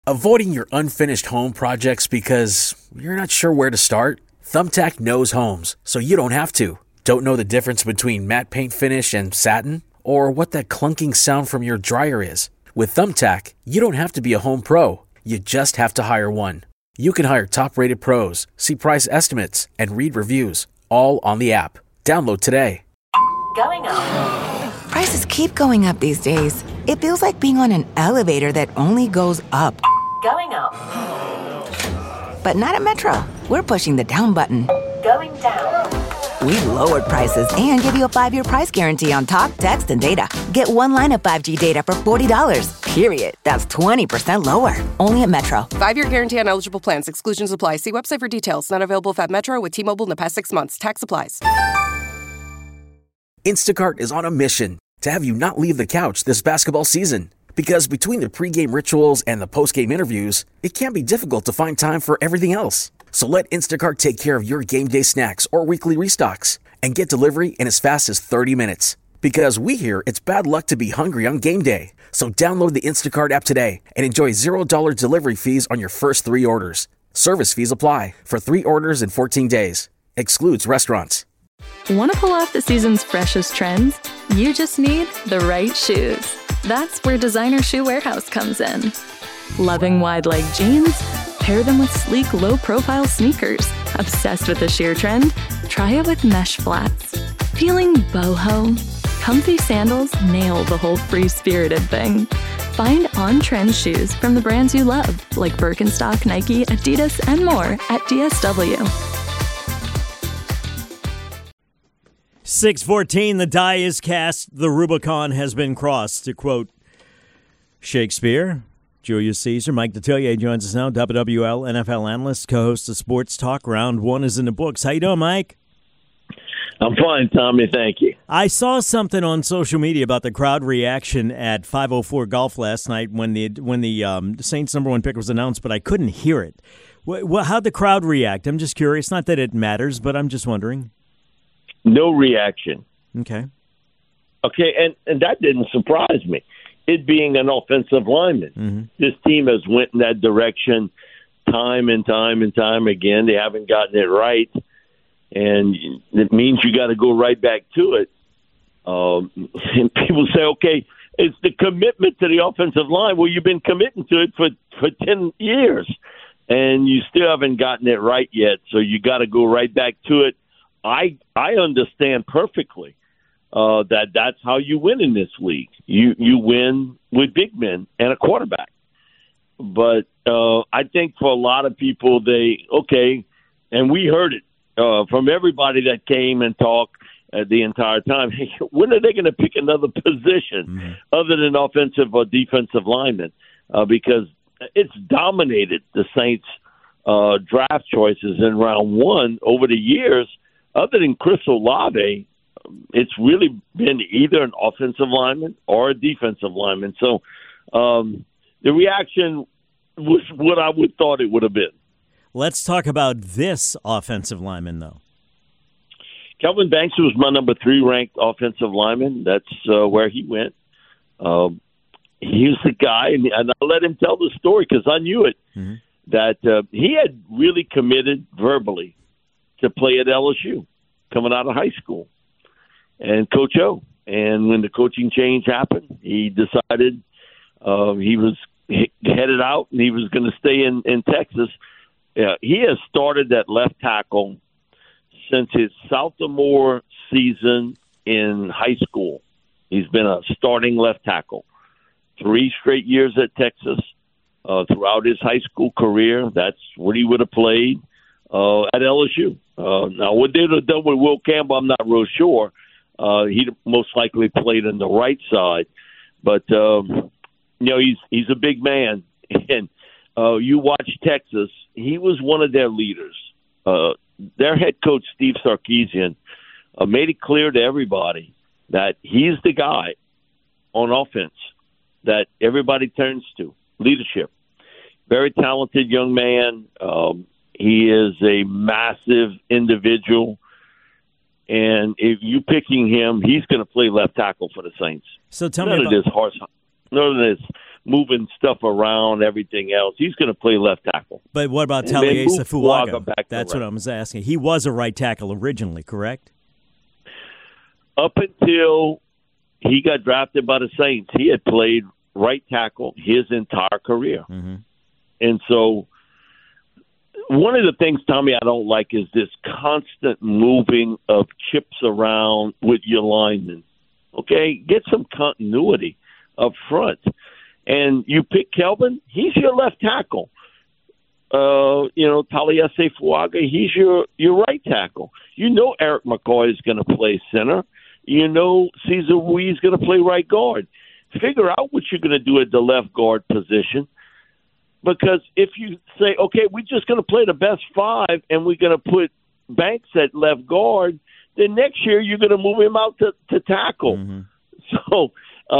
Avoiding your unfinished home projects because you're not sure where to start? Thumbtack knows homes, so you don't have to. Don't know the difference between matte paint finish and satin? Or what that clunking sound from your dryer is? With Thumbtack, you don't have to be a home pro. You just have to hire one. You can hire top-rated pros, see price estimates, and read reviews, all on the app. Download today. Going up. Prices keep going up these days. It feels like being on an elevator that only goes up. Going up. But not at Metro. We're pushing the down button. Going down. We've lowered prices and give you a 5-year price guarantee on talk, text, and data. Get one line of 5G data for $40, period. That's 20% lower. Only at Metro. 5-year guarantee on eligible plans. Exclusions apply. See website for details. Not available if at Metro with T-Mobile in the past 6 months. Tax applies. Instacart is on a mission to have you not leave the couch this basketball season. Because between the pregame rituals and the postgame interviews, it can be difficult to find time for everything else. So let Instacart take care of your game day snacks or weekly restocks and get delivery in as fast as 30 minutes. Because we hear it's bad luck to be hungry on game day. So download the Instacart app today and enjoy $0 delivery fees on your first 3 orders. Service fees apply for 3 orders in 14 days. Excludes restaurants. Want to pull off the season's freshest trends? You just need the right shoes. That's where Designer Shoe Warehouse comes in. Loving wide leg jeans? Pair them with sleek, low-profile sneakers. Obsessed with the sheer trend? Try it with mesh flats. Feeling boho? Comfy sandals nail the whole free-spirited thing. Find on-trend shoes from the brands you love, like Birkenstock, Nike, Adidas, and more at DSW. 6:14, the die is cast, the Rubicon has been crossed. To quote Shakespeare, Julius Caesar, Mike Detillier joins us now, WWL NFL analyst, co-host of Sports Talk. Round 1 is in the books. How you doing, Mike? I'm fine, Tommy. Thank you. I saw something on social media about the crowd reaction at 504 Golf last night when the Saints' number 1 pick was announced, but I couldn't hear it. How'd the crowd react? I'm just curious. Not that it matters, but I'm just wondering. No reaction. Okay, and that didn't surprise me. It being an offensive lineman. This team has went in that direction time and time and time again. They haven't gotten it right, and it means you got to go right back to it. And people say, okay, it's the commitment to the offensive line. Well, you've been committing to it for 10 years, and you still haven't gotten it right yet, so you got to go right back to it. I understand perfectly that's how you win in this league. You win with big men and a quarterback. But I think for a lot of people, and we heard it from everybody that came and talked the entire time. Hey, when are they going to pick another position other than offensive or defensive lineman? Because it's dominated the Saints' draft choices in round 1 over the years. Other than Chris Olave, it's really been either an offensive lineman or a defensive lineman. So the reaction was what I would thought it would have been. Let's talk about this offensive lineman, though. Kelvin Banks was my number 3 ranked offensive lineman. That's where he went. He was the guy, and I let him tell the story because I knew it, that he had really committed verbally to play at LSU coming out of high school and Coach O. And when the coaching change happened, he decided he was headed out and he was going to stay in Texas. He has started at left tackle since his sophomore season in high school. He's been a starting left tackle 3 straight years at Texas throughout his high school career. That's what he would have played at LSU. Now, what they'd have done with Will Campbell, I'm not real sure. He most likely played on the right side. But, he's a big man. And you watch Texas, he was one of their leaders. Their head coach, Steve Sarkisian, made it clear to everybody that he's the guy on offense that everybody turns to, leadership. Very talented young man. He is a massive individual. And if you picking him, he's going to play left tackle for the Saints. So tell None me of this moving stuff around, everything else. He's going to play left tackle. But what about And then Taliesin move Fuaga Fuaga? back to That's right. what I was asking. He was a right tackle originally, correct? Up until he got drafted by the Saints, he had played right tackle his entire career. Mm-hmm. And so one of the things, Tommy, I don't like is this constant moving of chips around with your linemen. Okay? Get some continuity up front. And you pick Kelvin, he's your left tackle. Taliesin Fuaga, he's your right tackle. You know Eric McCoy is going to play center. You know Cesar Ruiz is going to play right guard. Figure out what you're going to do at the left guard position. Because if you say, okay, we're just going to play the best five and we're going to put Banks at left guard, then next year you're going to move him out to tackle. Mm-hmm. So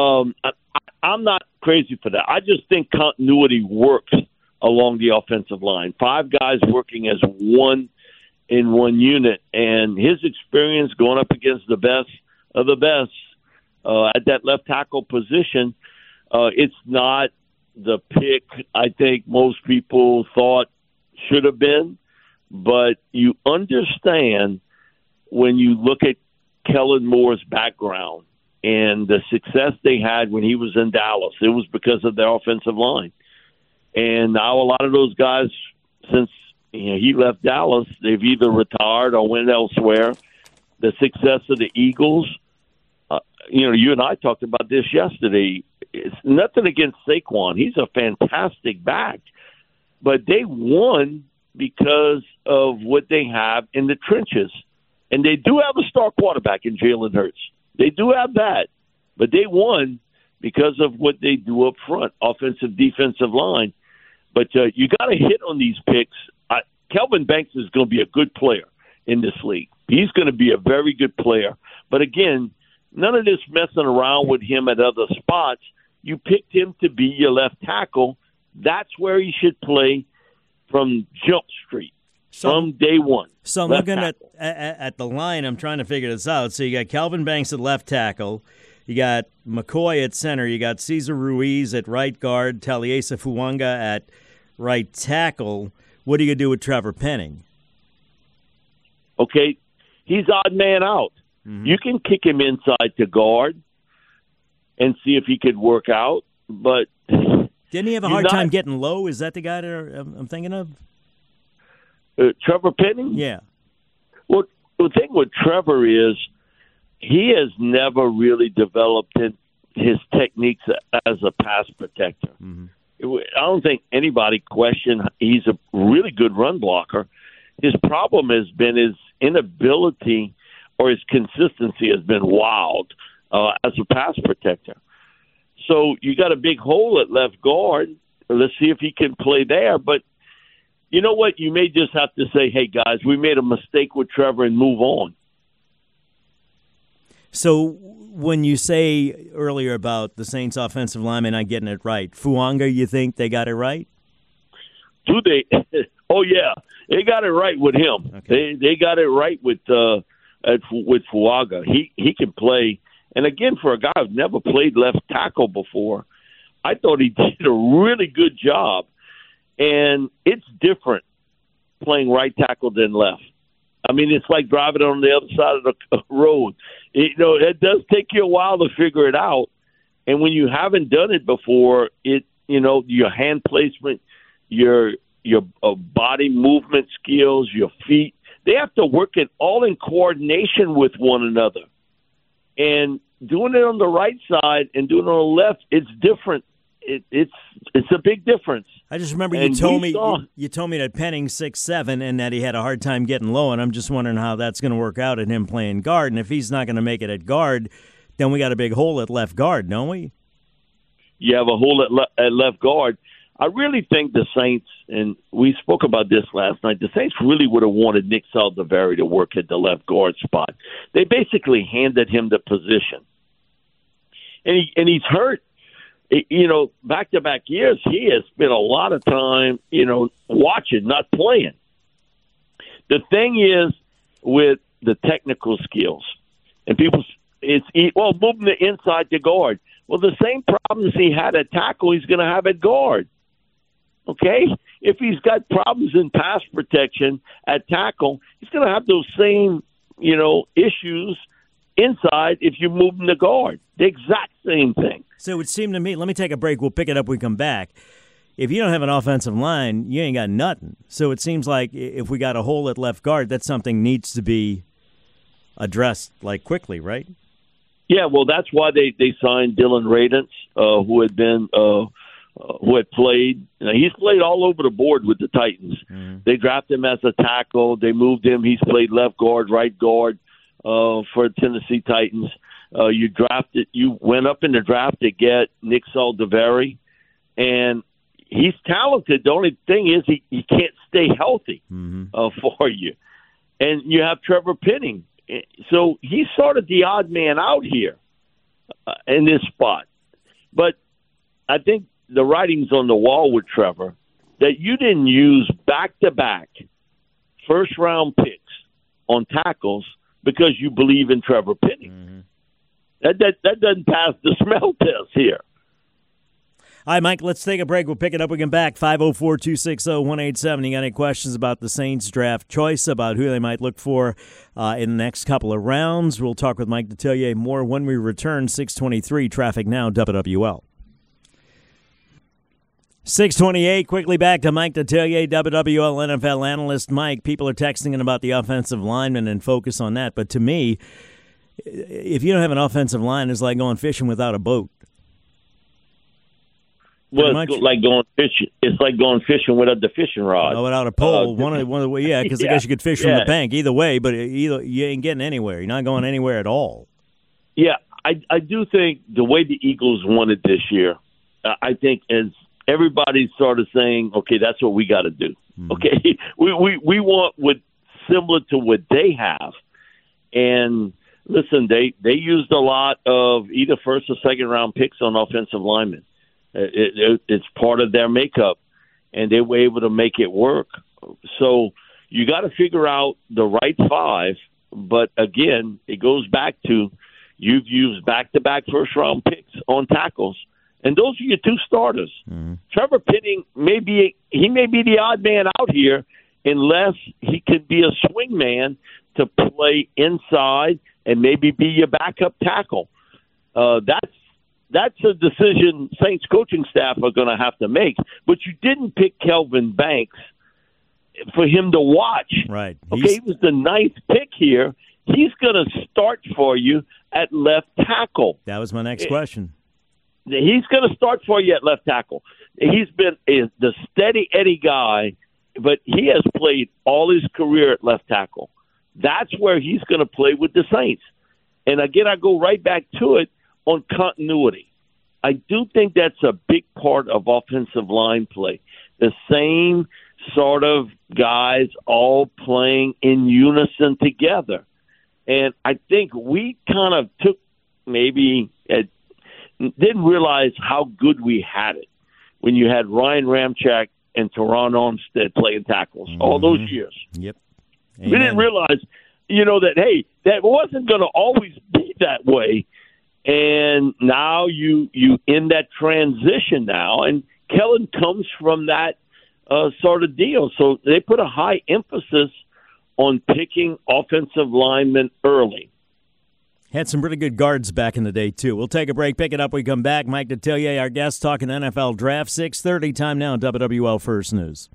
I'm not crazy for that. I just think continuity works along the offensive line. 5 guys working as one in one unit, and his experience going up against the best of the best at that left tackle position, it's not the pick I think most people thought should have been, but you understand when you look at Kellen Moore's background and the success they had when he was in Dallas, it was because of their offensive line. And now a lot of those guys, since he left Dallas, they've either retired or went elsewhere. The success of the Eagles, you and I talked about this yesterday. It's nothing against Saquon. He's a fantastic back. But they won because of what they have in the trenches. And they do have a star quarterback in Jalen Hurts. They do have that. But they won because of what they do up front, offensive, defensive line. But you got to hit on these picks. Kelvin Banks is going to be a good player in this league. He's going to be a very good player. But again, none of this messing around with him at other spots. You picked him to be your left tackle. That's where he should play from Jump Street, from day one. So I'm looking at the line. I'm trying to figure this out. So you got Kelvin Banks at left tackle. You got McCoy at center. You got Cesar Ruiz at right guard. Taliesin Fuaga at right tackle. What are you going to do with Trevor Penning? Okay, he's odd man out. Mm-hmm. You can kick him inside to guard and see if he could work out. But didn't he have a hard time getting low? Is that the guy that I'm thinking of? Trevor Penning? Yeah. Well, the thing with Trevor is he has never really developed his techniques as a pass protector. Mm-hmm. I don't think anybody questioned he's a really good run blocker. His problem has been his inability or his consistency has been wild as a pass protector. So you got a big hole at left guard. Let's see if he can play there. But you know what? You may just have to say, hey, guys, we made a mistake with Trevor and move on. So when you say earlier about the Saints offensive lineman not getting it right, Fuaga, you think they got it right? Do they? Oh, yeah. They got it right with him. Okay. They got it right with Fuaga. He can play. And again, for a guy who's never played left tackle before, I thought he did a really good job. And it's different playing right tackle than left. I mean, it's like driving on the other side of the road. It does take you a while to figure it out. And when you haven't done it before, your hand placement, your body movement skills, your feet, they have to work it all in coordination with one another. And doing it on the right side and doing it on the left, it's different. It's a big difference. I just remember you told me that Penning's 6'7" and that he had a hard time getting low, and I'm just wondering how that's going to work out at him playing guard. And if he's not going to make it at guard, then we got a big hole at left guard, don't we? You have a hole at left guard. I really think the Saints, and we spoke about this last night, the Saints really would have wanted Nick Saldiveri to work at the left guard spot. They basically handed him the position. And he's hurt. Back-to-back years, he has spent a lot of time, watching, not playing. The thing is with the technical skills, and people, moving the inside to guard. Well, the same problems he had at tackle, he's going to have at guard. Okay? If he's got problems in pass protection at tackle, he's going to have those same, issues inside if you move him to guard. The exact same thing. So it would seem to me, let me take a break. We'll pick it up when we come back. If you don't have an offensive line, you ain't got nothing. So it seems like if we got a hole at left guard, that's something needs to be addressed quickly, right? Yeah, well, that's why they signed Dylan Radunz, who had played. He's played all over the board with the Titans. Mm-hmm. They drafted him as a tackle. They moved him. He's played left guard, right guard for Tennessee Titans. You went up in the draft to get Nick Saldiveri, and he's talented. The only thing is he can't stay healthy for you. And you have Trevor Penning. So he's sort of the odd man out here in this spot. But I think the writing's on the wall with Trevor that you didn't use back-to-back first-round picks on tackles because you believe in Trevor Penning. Mm-hmm. That doesn't pass the smell test here. All right, Mike, let's take a break. We'll pick it up. We can back 504-260-1870. You got any questions about the Saints draft choice, about who they might look for in the next couple of rounds? We'll talk with Mike Detillier more when we return. 623 Traffic Now, WWL. 628, quickly back to Mike Detillier, WWL NFL analyst. Mike, people are texting in about the offensive lineman and focus on that. But to me, if you don't have an offensive line, it's like going fishing without a boat. Well, it's like going fishing. It's like going fishing without the fishing rod. Without a pole, one of the way, because I guess you could fish from the bank either way, but you ain't getting anywhere. You're not going anywhere at all. Yeah, I do think the way the Eagles won it this year, I think as everybody's sort of saying, okay, that's what we got to do. Mm-hmm. Okay, we want what similar to what they have, and listen, they used a lot of either first or second round picks on offensive linemen. It's part of their makeup, and they were able to make it work. So you got to figure out the right five. But again, it goes back to you've used back-to-back first-round picks on tackles, and those are your two starters. Mm-hmm. Trevor Penning may be the odd man out here unless he could be a swing man to play inside and maybe be your backup tackle. That's a decision Saints coaching staff are going to have to make. But you didn't pick Kelvin Banks for him to watch. Right. Okay, he was the ninth pick here. He's going to start for you at left tackle. That was my next question. He's going to start for you at left tackle. He's been the steady Eddie guy, but he has played all his career at left tackle. That's where he's going to play with the Saints. And again, I go right back to it. On continuity, I do think that's a big part of offensive line play. The same sort of guys all playing in unison together. And I think we kind of took didn't realize how good we had it when you had Ryan Ramczyk and Teron Armstead playing tackles all those years. Yep. Amen. We didn't realize, that, hey, that wasn't going to always be that way. And now you in that transition now, and Kellen comes from that sort of deal. So they put a high emphasis on picking offensive linemen early. Had some really good guards back in the day, too. We'll take a break, pick it up, we come back. Mike Detillier, our guest, talking NFL Draft. 6:30 time now, WWL First News.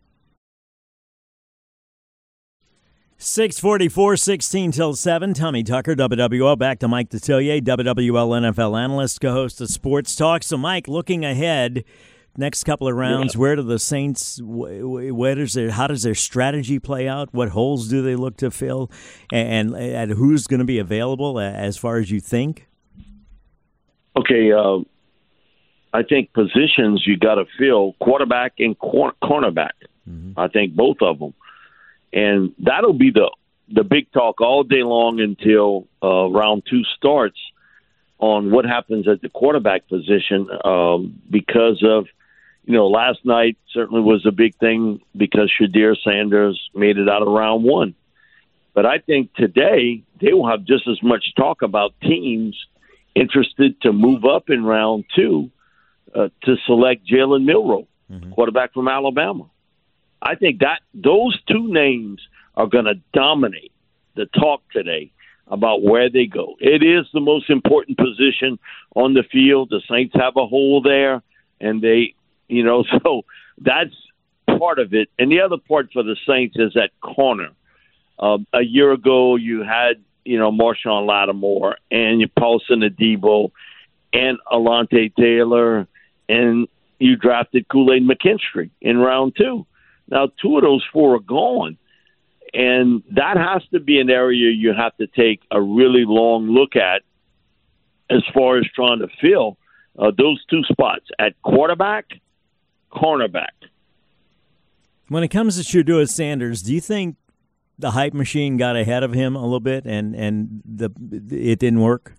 6:44, 16 till 7. Tommy Tucker, WWL. Back to Mike Detillier, WWL NFL analyst, co-host of Sports Talk. So, Mike, looking ahead, next couple of rounds, where do the Saints, how does their strategy play out? What holes do they look to fill? And who's going to be available as far as you think? Okay, I think positions you got to fill, quarterback and cornerback. Mm-hmm. I think both of them. And that'll be the big talk all day long until round 2 starts on what happens at the quarterback position because of, last night certainly was a big thing because Shedeur Sanders made it out of round 1. But I think today they will have just as much talk about teams interested to move up in round 2 to select Jalen Milroe, quarterback from Alabama. I think that those two names are going to dominate the talk today about where they go. It is the most important position on the field. The Saints have a hole there, and they, so that's part of it. And the other part for the Saints is at corner. A year ago, you had, Marshawn Lattimore and Paulson Adebo and Alontae Taylor, and you drafted Kool-Aid McKinstry in round 2. Now, 2 of those 4 are gone. And that has to be an area you have to take a really long look at as far as trying to fill those 2 spots at quarterback, cornerback. When it comes to Shedeur Sanders, do you think the hype machine got ahead of him a little bit and it didn't work?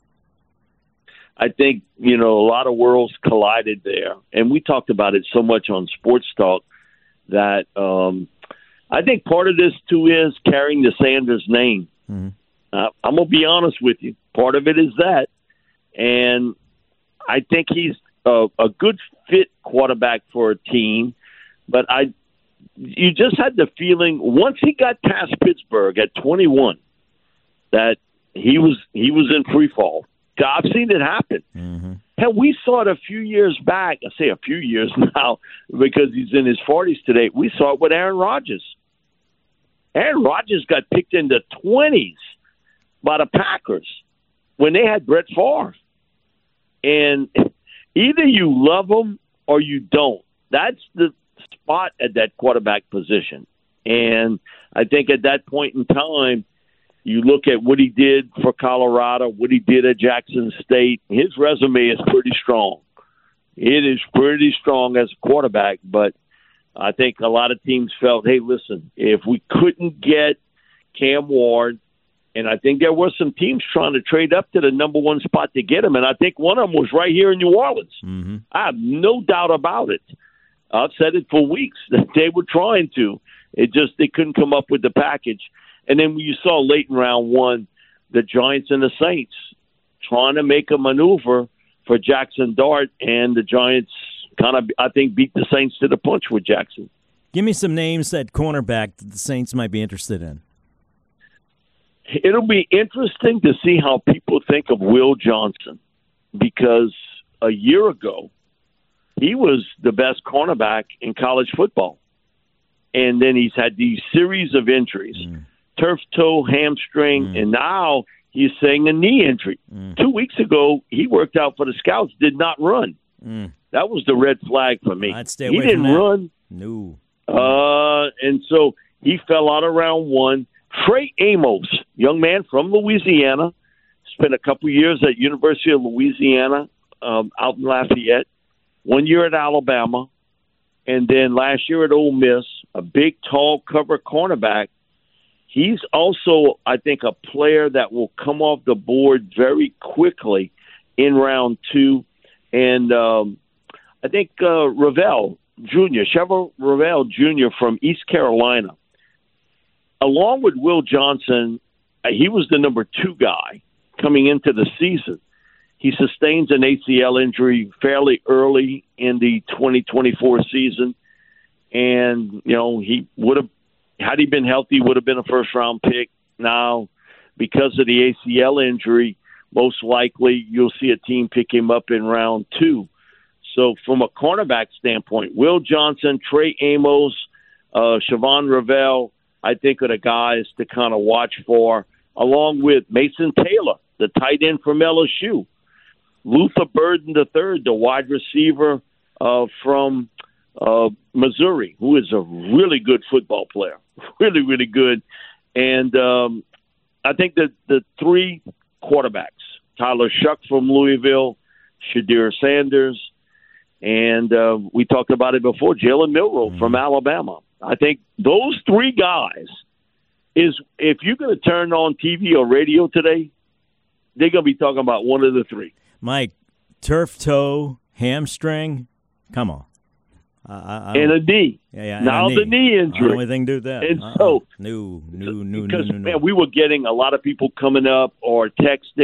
I think, a lot of worlds collided there. And we talked about it so much on Sports Talk that I think part of this, too, is carrying the Sanders name. Mm-hmm. I'm going to be honest with you. Part of it is that. And I think he's a good fit quarterback for a team. But you just had the feeling once he got past Pittsburgh at 21 that he was in free fall. I've seen it happen. Mm-hmm. Hell, we saw it a few years back. I say a few years now because he's in his 40s today. We saw it with Aaron Rodgers. Aaron Rodgers got picked in the 20s by the Packers when they had Brett Favre. And either you love him or you don't. That's the spot at that quarterback position. And I think at that point in time, you look at what he did for Colorado, what he did at Jackson State. His resume is pretty strong. It is pretty strong as a quarterback, but I think a lot of teams felt, hey, listen, if we couldn't get Cam Ward, and I think there were some teams trying to trade up to the number 1 spot to get him, and I think one of them was right here in New Orleans. Mm-hmm. I have no doubt about it. I've said it for weeks that they were trying to. They couldn't come up with the package. And then you saw late in round 1, the Giants and the Saints trying to make a maneuver for Jackson Dart, and the Giants kind of, I think, beat the Saints to the punch with Jackson. Give me some names at cornerback that the Saints might be interested in. It'll be interesting to see how people think of Will Johnson, because a year ago, he was the best cornerback in college football. And then he's had these series of injuries. Turf toe, hamstring, and now he's saying a knee injury. 2 weeks ago, he worked out for the Scouts, did not run. That was the red flag for me. I'd stay away he didn't from that. run. No. And so he fell out of round 1. Trey Amos, young man from Louisiana, spent a couple years at University of Louisiana out in Lafayette, 1 year at Alabama, and then last year at Ole Miss, a big, tall cover cornerback. He's also, I think, a player that will come off the board very quickly in round 2. And I think Chevron Ravel Jr. from East Carolina, along with Will Johnson, he was the number 2 guy coming into the season. He sustains an ACL injury fairly early in the 2024 season. And, he would have, had he been healthy, would have been a first-round pick. Now, because of the ACL injury, most likely you'll see a team pick him up in round 2. So from a cornerback standpoint, Will Johnson, Trey Amos, Chevron Ravel, I think are the guys to kind of watch for, along with Mason Taylor, the tight end from LSU. Luther Burden III, the wide receiver from Missouri, who is a really good football player. Really, really good. And I think that the 3 quarterbacks, Tyler Shuck from Louisville, Shedeur Sanders, and we talked about it before, Jalen Milroe from Alabama. I think those 3 guys is, if you're going to turn on TV or radio today, they're going to be talking about one of the 3. Mike, turf toe, hamstring, come on. And a knee. Yeah, now the knee injury. Only thing to do that. And so, no. Because, man, we were getting a lot of people coming up or texting,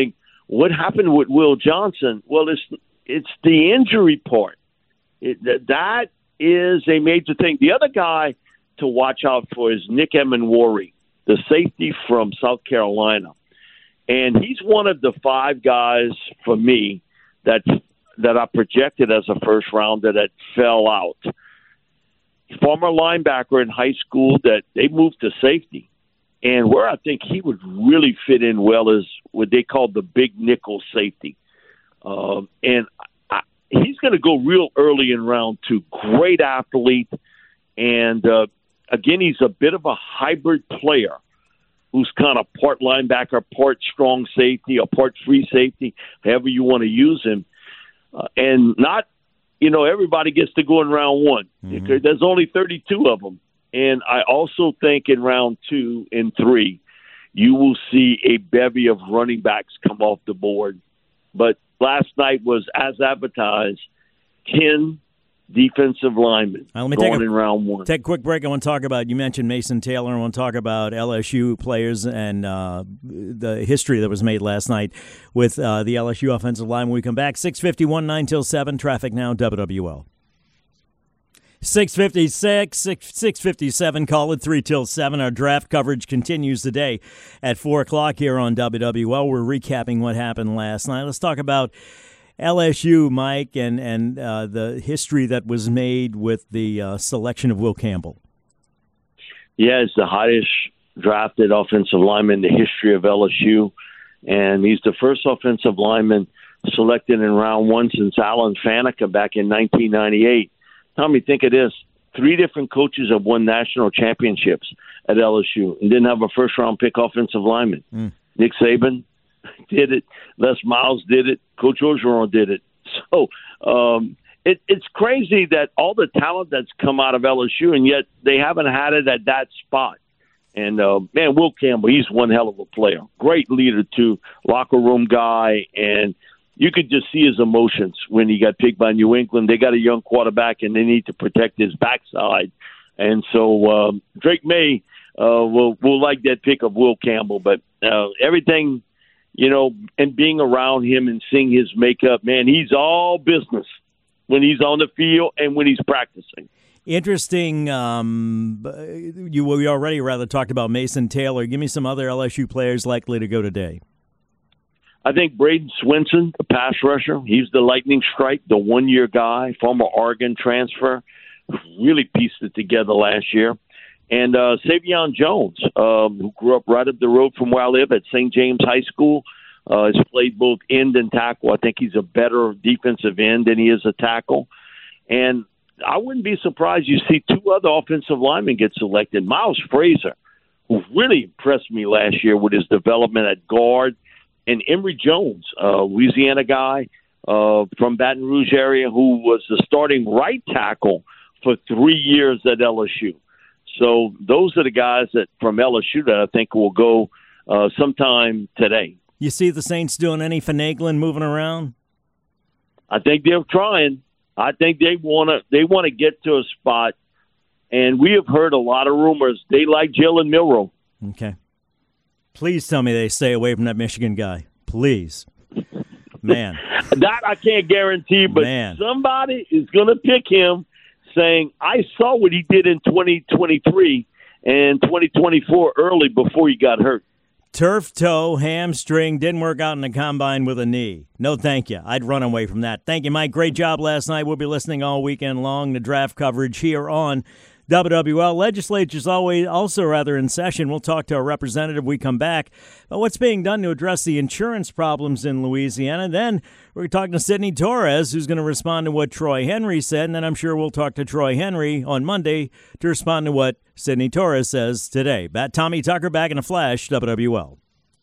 what happened with Will Johnson? Well, it's the injury part. That is a major thing. The other guy to watch out for is Nick Emenwari, the safety from South Carolina. And he's one of the 5 guys for me that I projected as a first rounder that fell out. Former linebacker in high school that they moved to safety. And where I think he would really fit in well is what they call the big nickel safety. And he's going to go real early in round 2. Great athlete. And, again, he's a bit of a hybrid player who's kind of part linebacker, part strong safety, or part free safety, however you want to use him. And not, everybody gets to go in round 1. Because there's only 32 of them. And I also think in round 2 and 3, you will see a bevy of running backs come off the board. But last night was, as advertised, 10 defensive linemen going in round 1. Take a quick break. I want to talk about, you mentioned Mason Taylor. I want to talk about LSU players and the history that was made last night with the LSU offensive line. When we come back, 6:51, 9 till 7, traffic now, WWL. 6:56, 6:57, call it 3 till 7. Our draft coverage continues today at 4 o'clock here on WWL. We're recapping what happened last night. Let's talk about LSU, Mike, and the history that was made with the selection of Will Campbell. Yeah, it's the highest drafted offensive lineman in the history of LSU, and he's the first offensive lineman selected in round 1 since Alan Faneca back in 1998. Tommy, think of this. 3 different coaches have won national championships at LSU and didn't have a first-round pick offensive lineman. Nick Saban did it. Les Miles did it. Coach Orgeron did it. So it's crazy that all the talent that's come out of LSU, and yet they haven't had it at that spot. And, man, Will Campbell, he's one hell of a player. Great leader, too. Locker room guy. And you could just see his emotions when he got picked by New England. They got a young quarterback, and they need to protect his backside. And so Drake May will like that pick of Will Campbell. But everything, and being around him and seeing his makeup, man, he's all business when he's on the field and when he's practicing. Interesting. We already rather talked about Mason Taylor. Give me some other LSU players likely to go today. I think Braden Swinson, the pass rusher, he's the lightning strike, the one-year guy, former Oregon transfer, really pieced it together last year. And Savion Jones, who grew up right up the road from where I live at St. James High School, has played both end and tackle. I think he's a better defensive end than he is a tackle. And I wouldn't be surprised you see 2 other offensive linemen get selected. Miles Frazier, who really impressed me last year with his development at guard, and Emory Jones, Louisiana guy from Baton Rouge area, who was the starting right tackle for 3 years at LSU. So those are the guys that from LSU that I think will go sometime today. You see the Saints doing any finagling, moving around? I think they're trying. I think they want to get to a spot, and we have heard a lot of rumors. They like Jalen Milroe. Okay. Please tell me they stay away from that Michigan guy. Please. Man. That I can't guarantee, but somebody is going to pick him saying, I saw what he did in 2023 and 2024 early before he got hurt. Turf toe, hamstring, didn't work out in the combine with a knee. No, thank you. I'd run away from that. Thank you, Mike. Great job last night. We'll be listening all weekend long to draft coverage here on WWL. Legislature's also in session. We'll talk to a representative when we come back about what's being done to address the insurance problems in Louisiana. Then we're talking to Sidney Torres, who's going to respond to what Troy Henry said, and then I'm sure we'll talk to Troy Henry on Monday to respond to what Sidney Torres says today. Tommy Tucker back in a flash, WWL.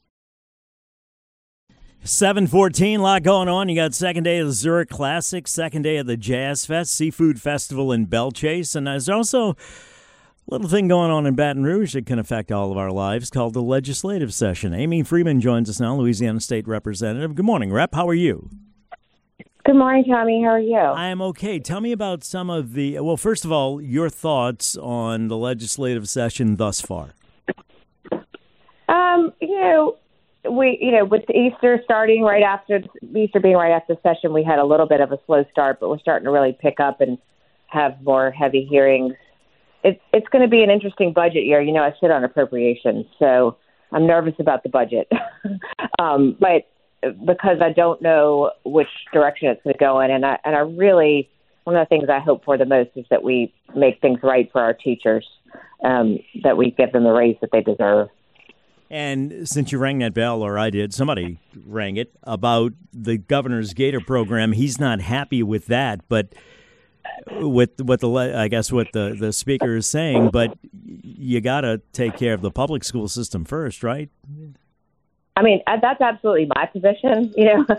7:14, a lot going on. You got second day of the Zurich Classic, second day of the Jazz Fest, Seafood Festival in Bellchase, and there's also a little thing going on in Baton Rouge that can affect all of our lives called the legislative session. Amy Freeman joins us now, Louisiana State Representative. Good morning, Rep. How are you? Good morning, Tommy. How are you? I am okay. Tell me about some of the, well, first of all, your thoughts on the legislative session thus far. with Easter starting Easter being right after session, we had a little bit of a slow start, but we're starting to really pick up and have more heavy hearings. It's going to be an interesting budget year. I sit on appropriations, so I'm nervous about the budget. But because I don't know which direction it's going to go in, and I really, one of the things I hope for the most is that we make things right for our teachers, that we give them the raise that they deserve. And since you rang that bell, or I did, somebody rang it, about the governor's Gator program, he's not happy with that, but with what the speaker is saying, but you got to take care of the public school system first, right? I mean, that's absolutely my position.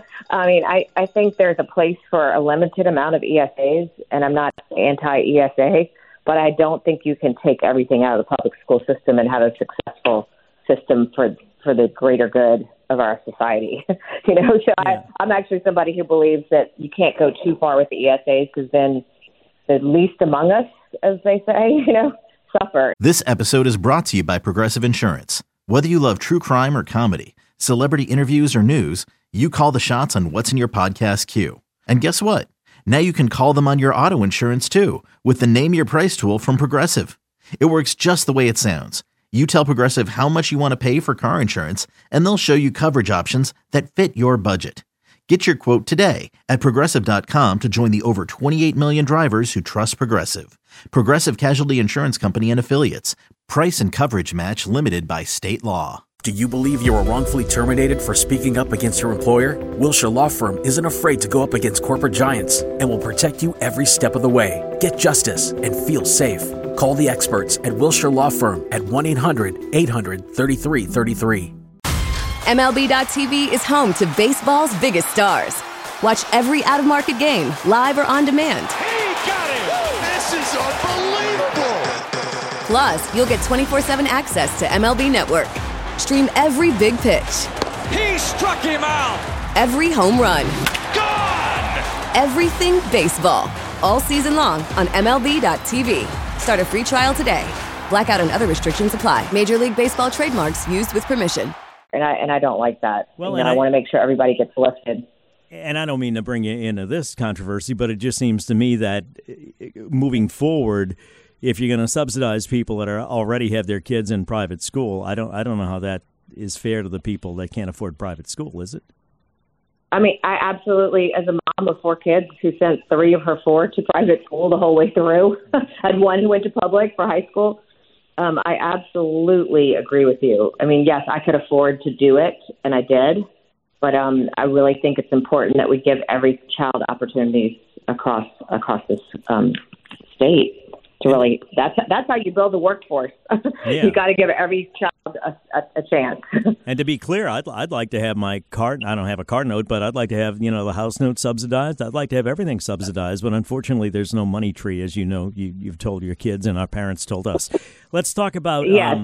I think there's a place for a limited amount of ESAs, and I'm not anti-ESA, but I don't think you can take everything out of the public school system and have a successful system for the greater good of our society. I'm actually somebody who believes that you can't go too far with the ESAs, because then the least among us, as they say, suffer. This episode is brought to you by Progressive Insurance. Whether you love true crime or comedy, celebrity interviews or news, you call the shots on what's in your podcast queue. And guess what? Now you can call them on your auto insurance too, with the Name Your Price tool from Progressive. It works just the way it sounds. You tell Progressive how much you want to pay for car insurance, and they'll show you coverage options that fit your budget. Get your quote today at Progressive.com to join the over 28 million drivers who trust Progressive. Progressive Casualty Insurance Company and Affiliates. Price and coverage match limited by state law. Do you believe you were wrongfully terminated for speaking up against your employer? Wilshire Law Firm isn't afraid to go up against corporate giants and will protect you every step of the way. Get justice and feel safe. Call the experts at Wilshire Law Firm at 1-800-800-3333. MLB.tv is home to baseball's biggest stars. Watch every out-of-market game, live or on demand. He got it! This is unbelievable! Plus, you'll get 24/7 access to MLB Network. Stream every big pitch. He struck him out! Every home run. Gone! Everything baseball. All season long on MLB.tv. Start a free trial today. Blackout and other restrictions apply. Major League Baseball trademarks used with permission. And I don't like that. Well, I want to make sure everybody gets lifted. And I don't mean to bring you into this controversy, but it just seems to me that moving forward, if you're going to subsidize people that already have their kids in private school, I don't know how that is fair to the people that can't afford private school, is it? I mean, I absolutely, as a mom of 4 kids who sent 3 of her 4 to private school the whole way through, and 1 who went to public for high school, I absolutely agree with you. I mean, yes, I could afford to do it, and I did. But I really think it's important that we give every child opportunities across this state. To really, that's how you build the workforce. Yeah. You got to give every child a chance. And to be clear, I'd like to have my card. I don't have a car note, but I'd like to have the house note subsidized. I'd like to have everything subsidized. But unfortunately, there's no money tree, as you know. You've told your kids, and our parents told us. Let's talk about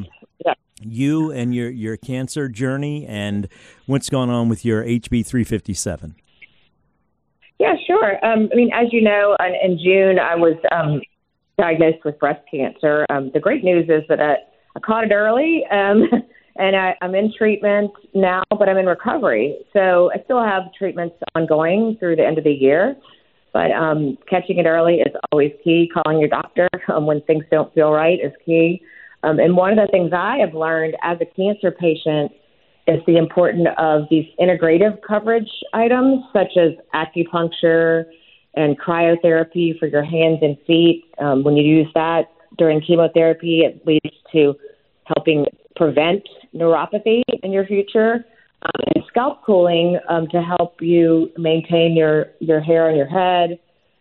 you and your cancer journey and what's going on with your HB 357. Yeah, sure. I mean, as you know, in June, I was diagnosed with breast cancer. The great news is that I caught it early, and I'm in treatment now, but I'm in recovery. So I still have treatments ongoing through the end of the year. But catching it early is always key. Calling your doctor when things don't feel right is key. And one of the things I have learned as a cancer patient is the importance of these integrative coverage items, such as acupuncture and cryotherapy for your hands and feet. When you use that during chemotherapy, it leads to helping prevent neuropathy in your future. And scalp cooling to help you maintain your hair on your head.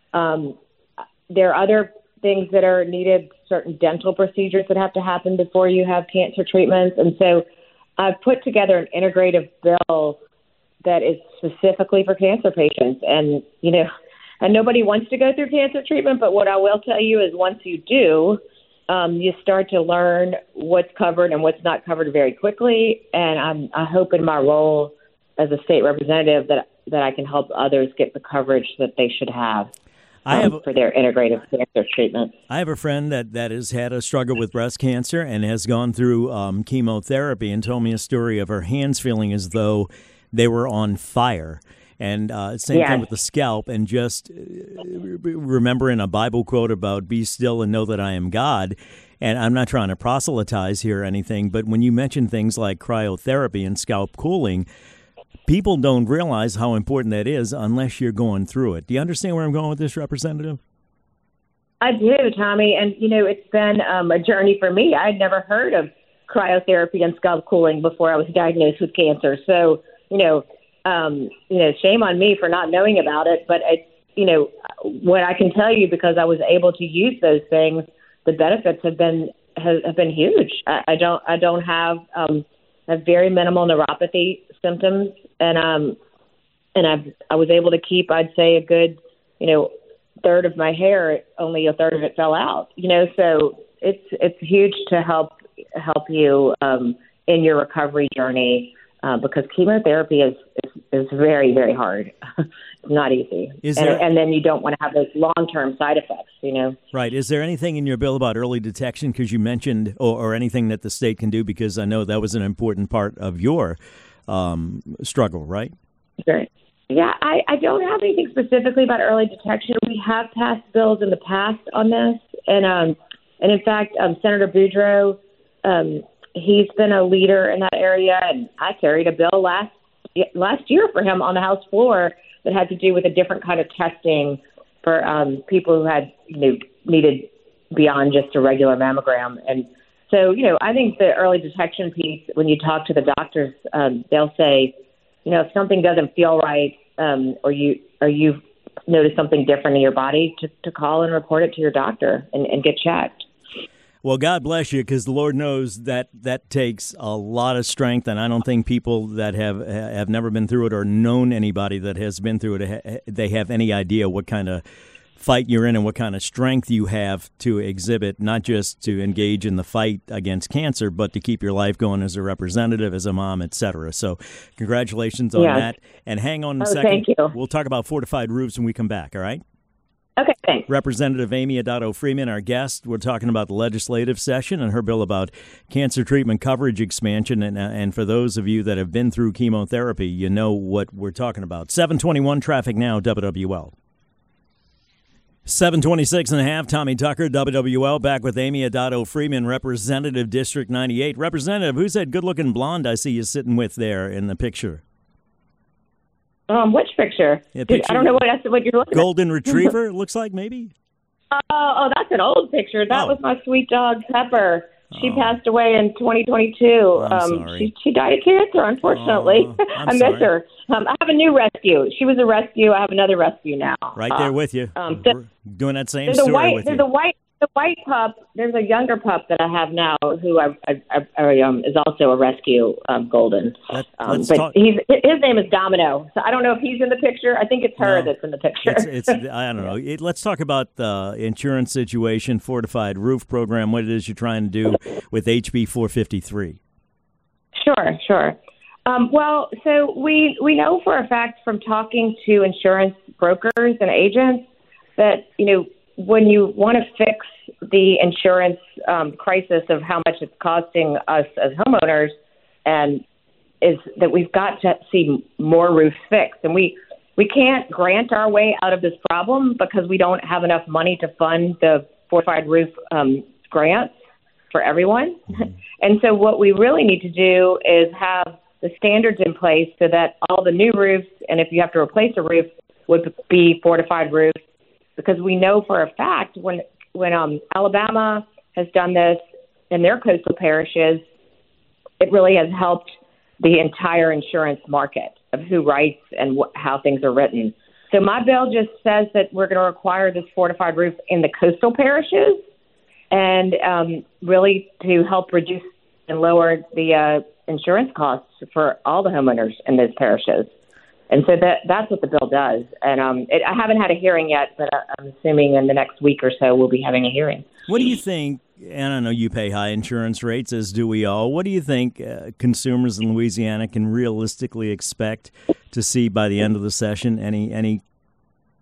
There are other things that are needed, certain dental procedures that have to happen before you have cancer treatments. And so I've put together an integrative bill that is specifically for cancer patients. And, and nobody wants to go through cancer treatment, but what I will tell you is once you do, you start to learn what's covered and what's not covered very quickly. And I hope in my role as a state representative that I can help others get the coverage that they should have. for their integrative cancer treatment. I have a friend that has had a struggle with breast cancer and has gone through chemotherapy and told me a story of her hands feeling as though they were on fire. And same thing with the scalp, and just remembering a Bible quote about be still and know that I am God. And I'm not trying to proselytize here or anything, but when you mention things like cryotherapy and scalp cooling, people don't realize how important that is unless you're going through it. Do you understand where I'm going with this, Representative? I do, Tommy. And, it's been a journey for me. I'd never heard of cryotherapy and scalp cooling before I was diagnosed with cancer. So, shame on me for not knowing about it. But, what I can tell you, because I was able to use those things, the benefits have been huge. I don't have very minimal neuropathy symptoms, and I was able to keep, I'd say, a good, third of my hair. Only a third of it fell out. So it's huge to help you in your recovery journey, because chemotherapy is very, very hard. It's not easy, and then you don't want to have those long-term side effects. Right. Is there anything in your bill about early detection? Because you mentioned, or anything that the state can do, because I know that was an important part of your struggle, right? Sure. Yeah, I don't have anything specifically about early detection. We have passed bills in the past on this, and in fact, Senator Boudreaux, he's been a leader in that area, and I carried a bill last year for him on the House floor that had to do with a different kind of testing for people who had needed beyond just a regular mammogram. And so, I think the early detection piece, when you talk to the doctors, they'll say, if something doesn't feel right, or you've noticed something different in your body, to call and report it to your doctor and get checked. Well, God bless you, because the Lord knows that takes a lot of strength, and I don't think people that have never been through it or known anybody that has been through it, they have any idea what kind of fight you're in and what kind of strength you have to exhibit, not just to engage in the fight against cancer, but to keep your life going as a representative, as a mom, etc. So congratulations on that, and hang on a second. Thank you. We'll talk about fortified roofs when we come back, all right? Okay, thanks. Representative Amy Addado Freeman, our guest. We're talking about the legislative session and her bill about cancer treatment coverage expansion. And for those of you that have been through chemotherapy, you know what we're talking about. 721 traffic now, WWL. 726 and a half, Tommy Tucker, WWL, back with Amy Addado Freeman, Representative District 98. Representative, who's that good-looking blonde I see you sitting with there in the picture? Which picture? Yeah, I don't know what you're looking at. Golden Retriever, it looks like, maybe? Oh, that's an old picture. That was my sweet dog, Pepper. She passed away in 2022. I'm sorry. She died of cancer, unfortunately. I miss her. I have a new rescue. She was a rescue. I have another rescue now. Right there with you. Doing that same story with you. The white pup. There's a younger pup that I have now who is also a rescue golden. His name is Domino. So I don't know if he's in the picture. I think it's her that's in the picture. I don't know. Let's talk about the insurance situation, fortified roof program, what it is you're trying to do with HB 453. Sure. Well, so we know for a fact from talking to insurance brokers and agents that, when you want to fix the insurance crisis of how much it's costing us as homeowners, and is that we've got to see more roofs fixed. And we can't grant our way out of this problem because we don't have enough money to fund the fortified roof grants for everyone. Mm-hmm. And so what we really need to do is have the standards in place so that all the new roofs, and if you have to replace a roof, would be fortified roofs. Because we know for a fact when Alabama has done this in their coastal parishes, it really has helped the entire insurance market of who writes and how things are written. So my bill just says that we're going to require this fortified roof in the coastal parishes, and really to help reduce and lower the insurance costs for all the homeowners in those parishes. And so that's what the bill does. And I haven't had a hearing yet, but I'm assuming in the next week or so we'll be having a hearing. What do you think, and I know you pay high insurance rates, as do we all, what do you think consumers in Louisiana can realistically expect to see by the end of the session? Any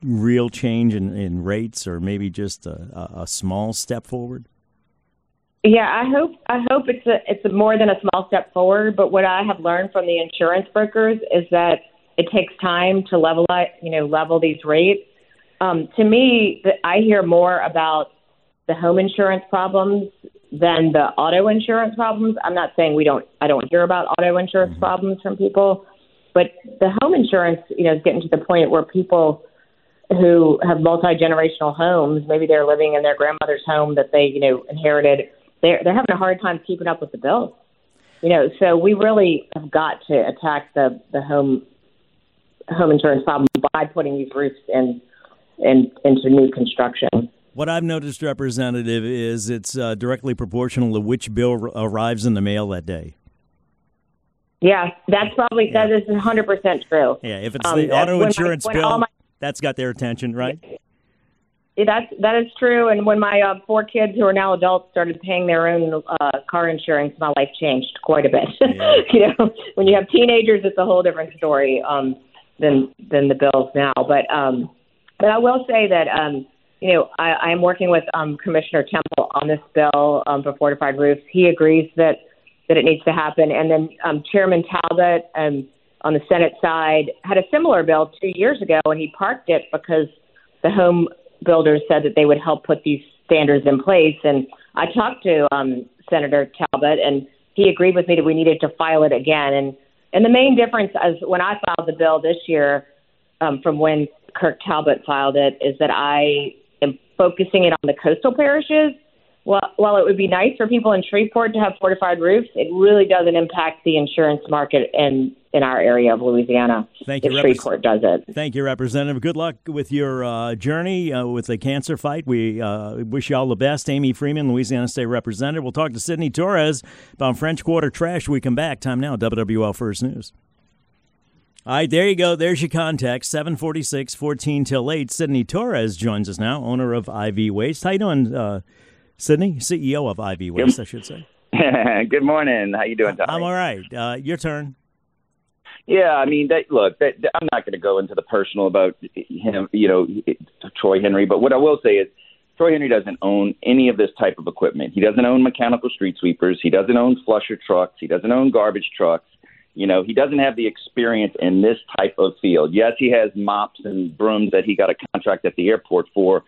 real change in rates, or maybe just a small step forward? Yeah, I hope it's more than a small step forward. But what I have learned from the insurance brokers is that it takes time to level these rates. To me, I hear more about the home insurance problems than the auto insurance problems. I'm not saying I don't hear about auto insurance problems from people, but the home insurance, is getting to the point where people who have multi-generational homes, maybe they're living in their grandmother's home that they, inherited. They're having a hard time keeping up with the bills. So we really have got to attack the home insurance problem by putting these roofs into new construction. What I've noticed, Representative, is it's directly proportional to which bill arrives in the mail that day. Yeah, that is 100% true. Yeah, if it's the auto insurance bill, that's got their attention, right? That is true. And when my 4 kids who are now adults started paying their own car insurance, my life changed quite a bit. Yeah. When you have teenagers, it's a whole different story than the bills now. But I will say that I am working with Commissioner Temple on this bill for fortified roofs. He agrees that it needs to happen. And then Chairman Talbot on the Senate side had a similar bill 2 years ago, and he parked it because the home builders said that they would help put these standards in place. And I talked to Senator Talbot, and he agreed with me that we needed to file it again. And the main difference is when I filed the bill this year from when Kirk Talbot filed it is that I am focusing it on the coastal parishes. While it would be nice for people in Shreveport to have fortified roofs, it really doesn't impact the insurance market in our area of Louisiana. Thank you, Shreveport does it. Thank you, Representative. Good luck with your journey with the cancer fight. We wish you all the best. Amy Freeman, Louisiana State Representative. We'll talk to Sydney Torres about French Quarter trash. We come back. Time now, WWL First News. All right, there you go. There's your contact, 746, 14 till 8. Sydney Torres joins us now, owner of IV Waste. How you doing, Sydney? CEO of IV Waste, I should say. Good morning. How you doing, Tommy? I'm all right. Your turn. Yeah, I mean, I'm not going to go into the personal about him, Troy Henry. But what I will say is Troy Henry doesn't own any of this type of equipment. He doesn't own mechanical street sweepers. He doesn't own flusher trucks. He doesn't own garbage trucks. He doesn't have the experience in this type of field. Yes, he has mops and brooms that he got a contract at the airport for,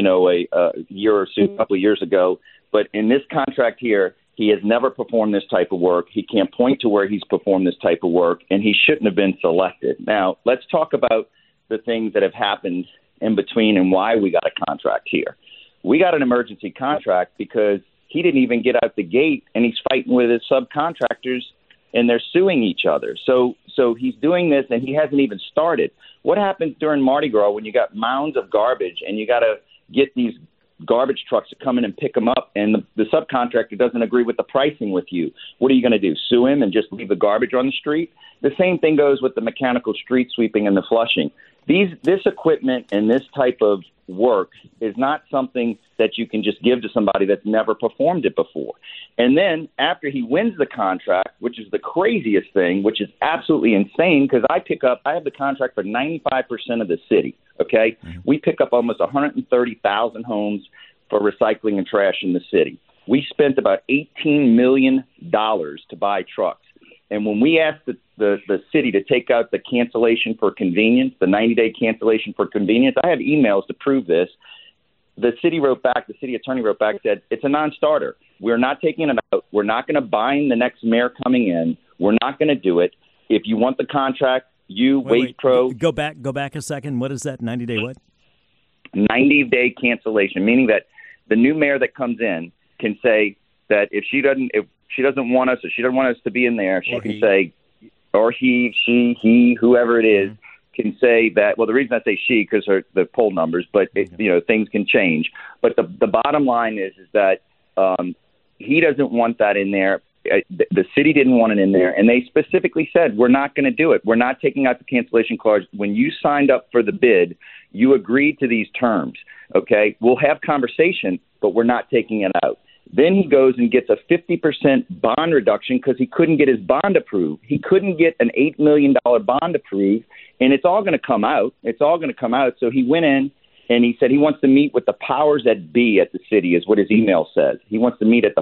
a year or two, a couple of years ago. But in this contract here, he has never performed this type of work. He can't point to where he's performed this type of work, and he shouldn't have been selected. Now, let's talk about the things that have happened in between and why we got a contract here. We got an emergency contract because he didn't even get out the gate, and he's fighting with his subcontractors, and they're suing each other. So he's doing this, and he hasn't even started. What happens during Mardi Gras when you got mounds of garbage and you got to get these garbage trucks to come in and pick them up, and the subcontractor doesn't agree with the pricing with you? What are you going to do, sue him and just leave the garbage on the street? The same thing goes with the mechanical street sweeping and the flushing. This equipment and this type of work is not something that you can just give to somebody that's never performed it before. And then after he wins the contract, which is the craziest thing, which is absolutely insane, because I have the contract for 95% of the city, okay? Mm-hmm. We pick up almost 130,000 homes for recycling and trash in the city. We spent about $18 million to buy trucks. And when we asked the city to take out the cancellation for convenience, the 90-day cancellation for convenience, I have emails to prove this. The city attorney wrote back, said, it's a non-starter. We're not taking it out. We're not going to bind the next mayor coming in. We're not going to do it. If you want the contract, Waste Pro. Go back a second. What is that, 90-day what? 90-day cancellation, meaning that the new mayor that comes in can say that if she doesn't want us, or she doesn't want us to be in there, she can say, or he, she, whoever it is, can say that. Well, the reason I say she, because the poll numbers, but things can change. But the bottom line is that he doesn't want that in there. The city didn't want it in there, and they specifically said, we're not going to do it. We're not taking out the cancellation clause. When you signed up for the bid, you agreed to these terms. Okay, we'll have conversation, but we're not taking it out. Then he goes and gets a 50% bond reduction because he couldn't get his bond approved. He couldn't get an $8 million bond approved, and it's all going to come out. It's all going to come out. So he went in and he said he wants to meet with the powers that be at the city, is what his email says. He wants to meet with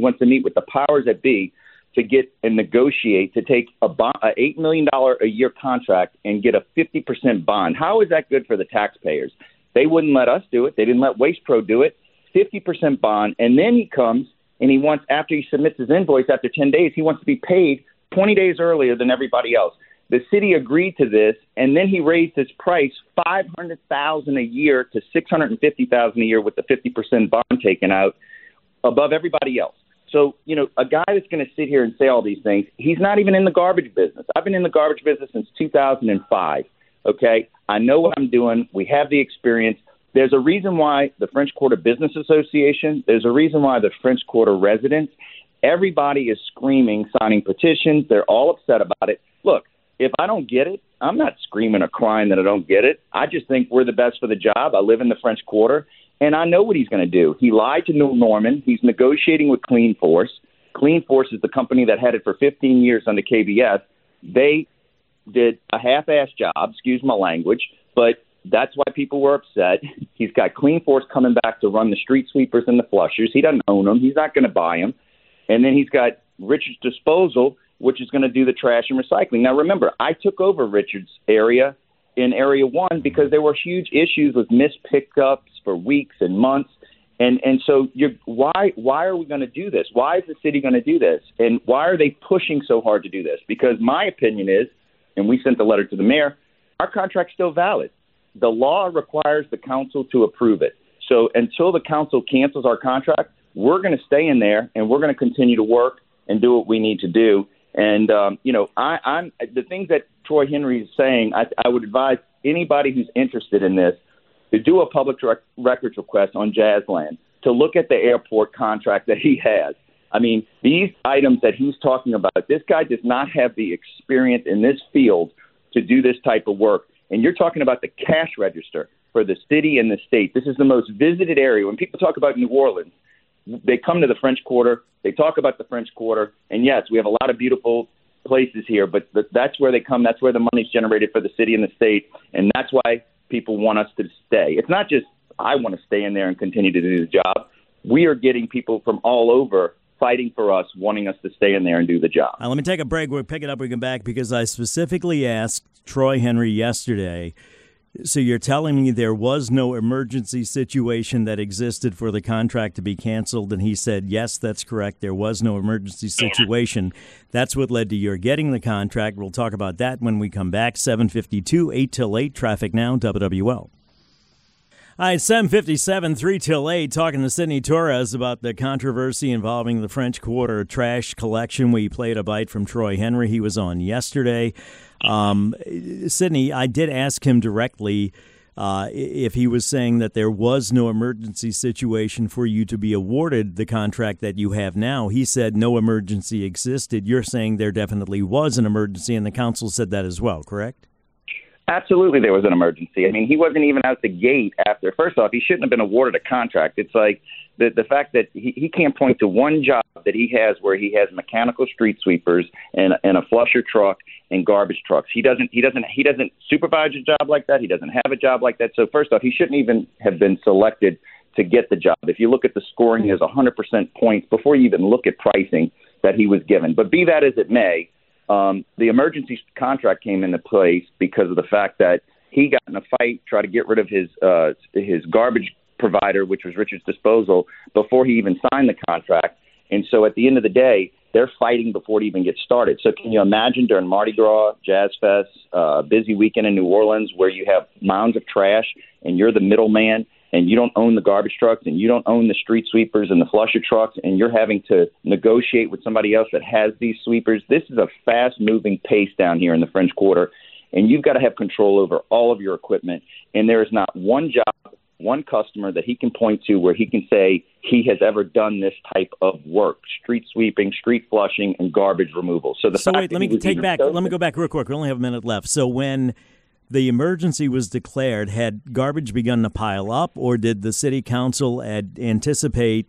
the powers that be to get and negotiate to take a $8 million a year contract and get a 50% bond. How is that good for the taxpayers? They wouldn't let us do it. They didn't let Waste Pro do it. 50% bond, and then he comes and he wants, after he submits his invoice after 10 days, he wants to be paid 20 days earlier than everybody else. The city agreed to this, and then he raised his price $500,000 a year to $650,000 a year with the 50% bond taken out above everybody else. So, a guy that's going to sit here and say all these things, he's not even in the garbage business. I've been in the garbage business since 2005, okay? I know what I'm doing. We have the experience. There's a reason why the French Quarter Business Association, there's a reason why the French Quarter residents, everybody is screaming, signing petitions. They're all upset about it. Look, if I don't get it, I'm not screaming or crying that I don't get it. I just think we're the best for the job. I live in the French Quarter, and I know what he's going to do. He lied to New Norman. He's negotiating with Clean Force. Clean Force is the company that had it for 15 years under KBS. They did a half-assed job, excuse my language, but that's why people were upset. He's got Clean Force coming back to run the street sweepers and the flushers. He doesn't own them. He's not going to buy them. And then he's got Richards Disposal, which is going to do the trash and recycling. Now, remember, I took over Richards area in Area 1 because there were huge issues with missed pickups for weeks and months. And so why are we going to do this? Why is the city going to do this? And why are they pushing so hard to do this? Because my opinion is, and we sent the letter to the mayor, our contract's still valid. The law requires the council to approve it. So until the council cancels our contract, we're going to stay in there and we're going to continue to work and do what we need to do. And, I'm the things that Troy Henry is saying, I would advise anybody who's interested in this to do a public records request on Jazzland to look at the airport contract that he has. I mean, these items that he's talking about, this guy does not have the experience in this field to do this type of work. And you're talking about the cash register for the city and the state. This is the most visited area. When people talk about New Orleans, they come to the French Quarter. They talk about the French Quarter. And, yes, we have a lot of beautiful places here, but that's where they come. That's where the money's generated for the city and the state. And that's why people want us to stay. It's not just I want to stay in there and continue to do the job. We are getting people from all over fighting for us, wanting us to stay in there and do the job. Let me take a break. We'll pick it up. We come back because I specifically asked Troy Henry yesterday. So you're telling me there was no emergency situation that existed for the contract to be canceled? And he said, yes, that's correct. There was no emergency situation. That's what led to your getting the contract. We'll talk about that when we come back. 7:52, 8 till 8, traffic now, WWL. All right, 7:57, 3 till 8, talking to Sidney Torres about the controversy involving the French Quarter trash collection. We played a bite from Troy Henry. He was on yesterday. Sidney, I did ask him directly if he was saying that there was no emergency situation for you to be awarded the contract that you have now. He said no emergency existed. You're saying there definitely was an emergency, and the council said that as well, correct? Absolutely, there was an emergency. I mean, he wasn't even out the gate after. First off, he shouldn't have been awarded a contract. It's like the fact that he can't point to one job that he has where he has mechanical street sweepers and a flusher truck and garbage trucks. He doesn't supervise a job like that. He doesn't have a job like that. So first off, he shouldn't even have been selected to get the job. If you look at the scoring, he has 100% points before you even look at pricing that he was given. But be that as it may, the emergency contract came into place because of the fact that he got in a fight, tried to get rid of his garbage provider, which was Richards Disposal, before he even signed the contract. And so at the end of the day, they're fighting before it even gets started. So can you imagine during Mardi Gras, Jazz Fest, busy weekend in New Orleans where you have mounds of trash and you're the middleman and you don't own the garbage trucks and you don't own the street sweepers and the flusher trucks and you're having to negotiate with somebody else that has these sweepers? This is a fast-moving pace down here in the French Quarter, and you've got to have control over all of your equipment. And there is not one job, one customer that he can point to where he can say he has ever done this type of work: street sweeping, street flushing, and garbage removal. So wait, let me go back real quick. We only have a minute left. So when the emergency was declared, had garbage begun to pile up, or did the city council anticipate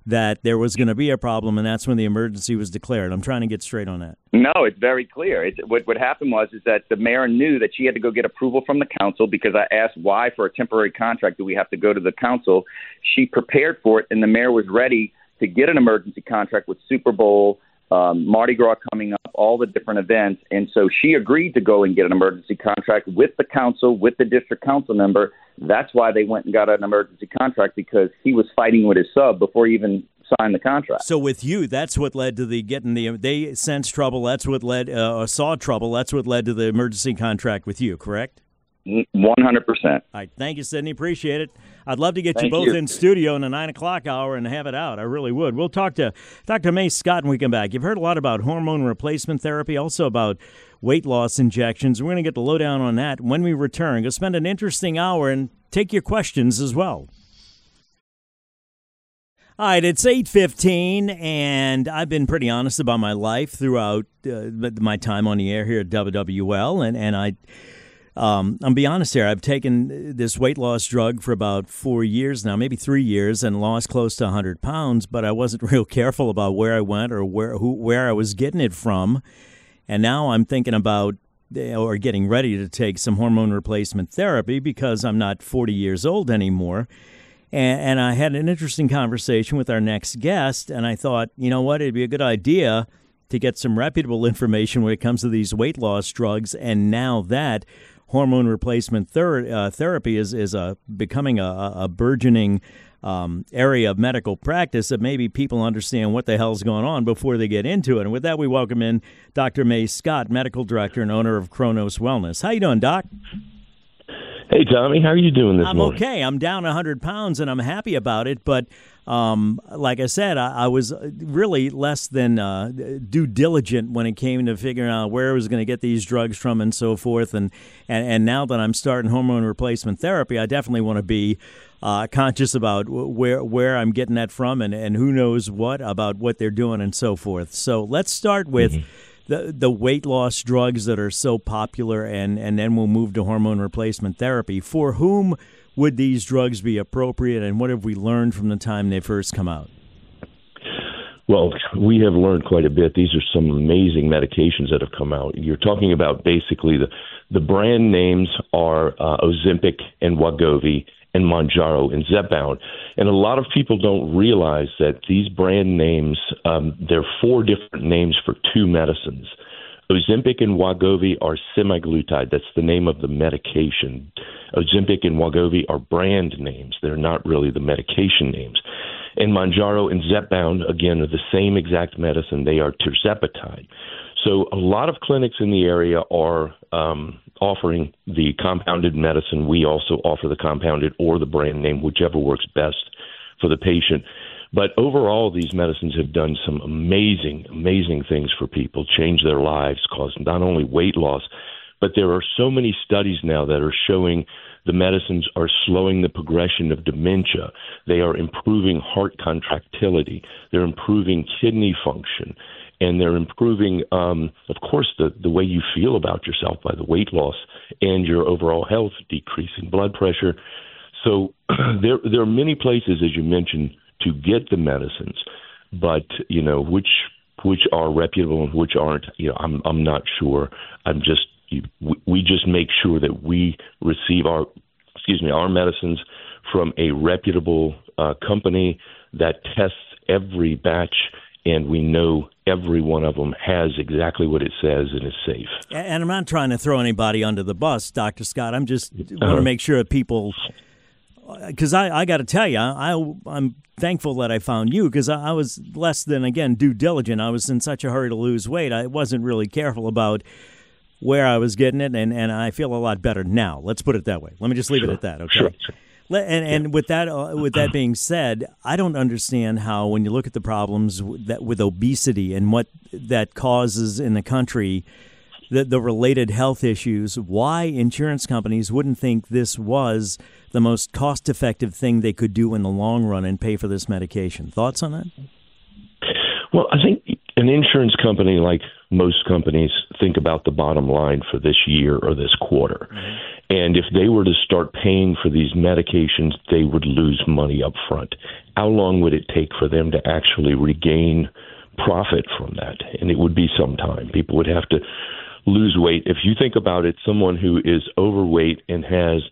that there was going to be a problem, and that's when the emergency was declared. I'm trying to get straight on that. No, it's very clear. What happened was that the mayor knew that she had to go get approval from the council, because I asked why for a temporary contract do we have to go to the council. She prepared for it, and the mayor was ready to get an emergency contract with Super Bowl, Mardi Gras coming up, all the different events. And so she agreed to go and get an emergency contract with the council, with the district council member. That's why they went and got an emergency contract, because he was fighting with his sub before he even signed the contract. So with you, that's what led to they sensed trouble. That's what led, saw trouble. That's what led to the emergency contract with you, correct? 100%. All right. Thank you, Sidney. Appreciate it. I'd love to get you both in studio in the 9 o'clock hour and have it out. I really would. We'll talk to Dr. May Scott when we come back. You've heard a lot about hormone replacement therapy, also about weight loss injections. We're going to get the lowdown on that when we return. Go spend an interesting hour and take your questions as well. All right, it's 8:15, and I've been pretty honest about my life throughout my time on the air here at WWL, and I'll be honest here. I've taken this weight loss drug for about 4 years now, maybe 3 years, and lost close to 100 pounds. But I wasn't real careful about where I went or where I was getting it from. And now I'm thinking about or getting ready to take some hormone replacement therapy because I'm not 40 years old anymore. And I had an interesting conversation with our next guest, and I thought, you know what, it'd be a good idea to get some reputable information when it comes to these weight loss drugs. And now that hormone replacement therapy is becoming a burgeoning area of medical practice, that maybe people understand what the hell's going on before they get into it. And with that, we welcome in Dr. May Scott, medical director and owner of Kronos Wellness. How you doing, Doc? Hey, Tommy, how are you doing this morning? I'm okay. I'm down 100 pounds, and I'm happy about it. But like I said, I was really less than due diligent when it came to figuring out where I was going to get these drugs from and so forth. And now that I'm starting hormone replacement therapy, I definitely want to be conscious about where I'm getting that from and who knows what about what they're doing and so forth. So let's start with the weight loss drugs that are so popular, and then we'll move to hormone replacement therapy. For whom would these drugs be appropriate, and what have we learned from the time they first come out? Well, we have learned quite a bit. These are some amazing medications that have come out. You're talking about basically the brand names are Ozempic and Wegovy and Mounjaro and Zepbound. And a lot of people don't realize that these brand names, there are 4 different names for 2 medicines. Ozempic and Wegovy are semaglutide. That's the name of the medication. Ozempic and Wegovy are brand names. They're not really the medication names. And Mounjaro and Zepbound, again, are the same exact medicine. They are tirzepatide. So a lot of clinics in the area are offering the compounded medicine. We also offer the compounded or the brand name, whichever works best for the patient. But overall, these medicines have done some amazing, amazing things for people, changed their lives, caused not only weight loss, but there are so many studies now that are showing the medicines are slowing the progression of dementia. They are improving heart contractility. They're improving kidney function. And they're improving, of course, the way you feel about yourself by the weight loss and your overall health, decreasing blood pressure. So there are many places, as you mentioned, to get the medicines, but which are reputable and which aren't. I'm not sure. We just make sure that we receive our medicines from a reputable company that tests every batch, and we know every one of them has exactly what it says and is safe. And I'm not trying to throw anybody under the bus, Dr. Scott. I'm just want to make sure that people, because I got to tell you, I'm thankful that I found you, because I was less than, again, due diligent. I was in such a hurry to lose weight. I wasn't really careful about where I was getting it, and I feel a lot better now. Let's put it that way. Let me just leave it at that, okay? Sure. And with that being said, I don't understand how, when you look at the problems with obesity and what that causes in the country, the related health issues, why insurance companies wouldn't think this was the most cost-effective thing they could do in the long run and pay for this medication. Thoughts on that? Well, I think an insurance company, like most companies, think about the bottom line for this year or this quarter. Mm-hmm. And if they were to start paying for these medications, they would lose money up front. How long would it take for them to actually regain profit from that? And it would be some time. People would have to lose weight. If you think about it, someone who is overweight and has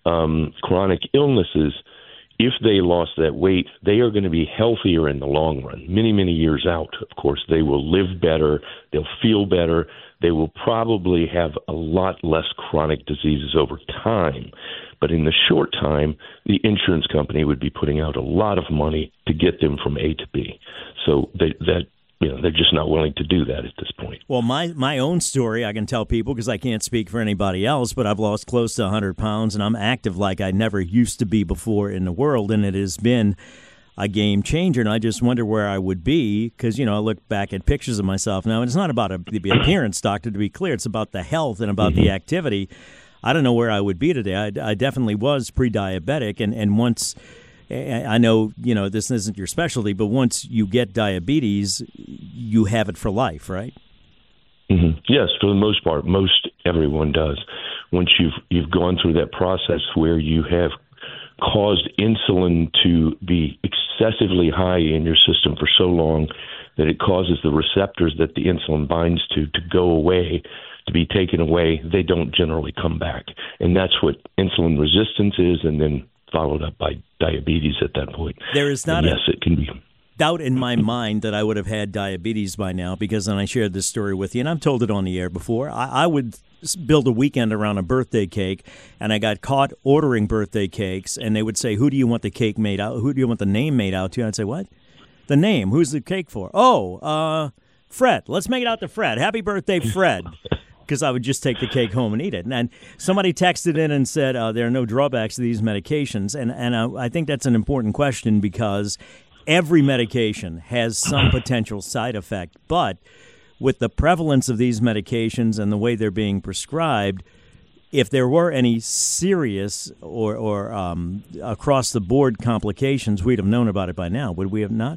chronic illnesses, if they lost that weight, they are going to be healthier in the long run, many, many years out. Of course, they will live better. They'll feel better. They will probably have a lot less chronic diseases over time. But in the short time, the insurance company would be putting out a lot of money to get them from A to B. So they're just not willing to do that at this point. Well, my own story, I can tell people because I can't speak for anybody else, but I've lost close to 100 pounds, and I'm active like I never used to be before in the world, and it has been a game changer, and I just wonder where I would be because, I look back at pictures of myself now, and it's not about the appearance, doctor, to be clear. It's about the health and about the activity. I don't know where I would be today. I definitely was pre-diabetic, and once – I know, this isn't your specialty, but once you get diabetes, you have it for life, right? Mm-hmm. Yes, for the most part, most everyone does. Once you've gone through that process where you have caused insulin to be excessively high in your system for so long that it causes the receptors that the insulin binds to go away, to be taken away, they don't generally come back. And that's what insulin resistance is, and then followed up by diabetes at that point. There is not it can be doubt in my mind that I would have had diabetes by now because when I shared this story with you, and I've told it on the air before, I would build a weekend around a birthday cake, and I got caught ordering birthday cakes, and they would say, who do you want the cake made out? Who do you want the name made out to? And I'd say, what? The name. Who's the cake for? Oh, Fred. Let's make it out to Fred. Happy birthday, Fred. Because I would just take the cake home and eat it. And somebody texted in and said there are no drawbacks to these medications. And I think that's an important question because every medication has some potential side effect. But with the prevalence of these medications and the way they're being prescribed, if there were any serious or across-the-board complications, we'd have known about it by now. Would we have not?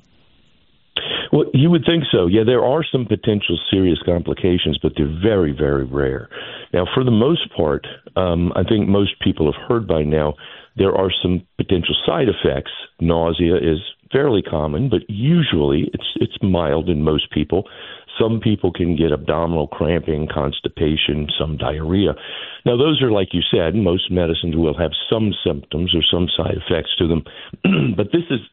Well, you would think so. Yeah, there are some potential serious complications, but they're very, very rare. Now, for the most part, I think most people have heard by now, there are some potential side effects. Nausea is fairly common, but usually it's mild in most people. Some people can get abdominal cramping, constipation, some diarrhea. Now, those are, like you said, most medicines will have some symptoms or some side effects to them. But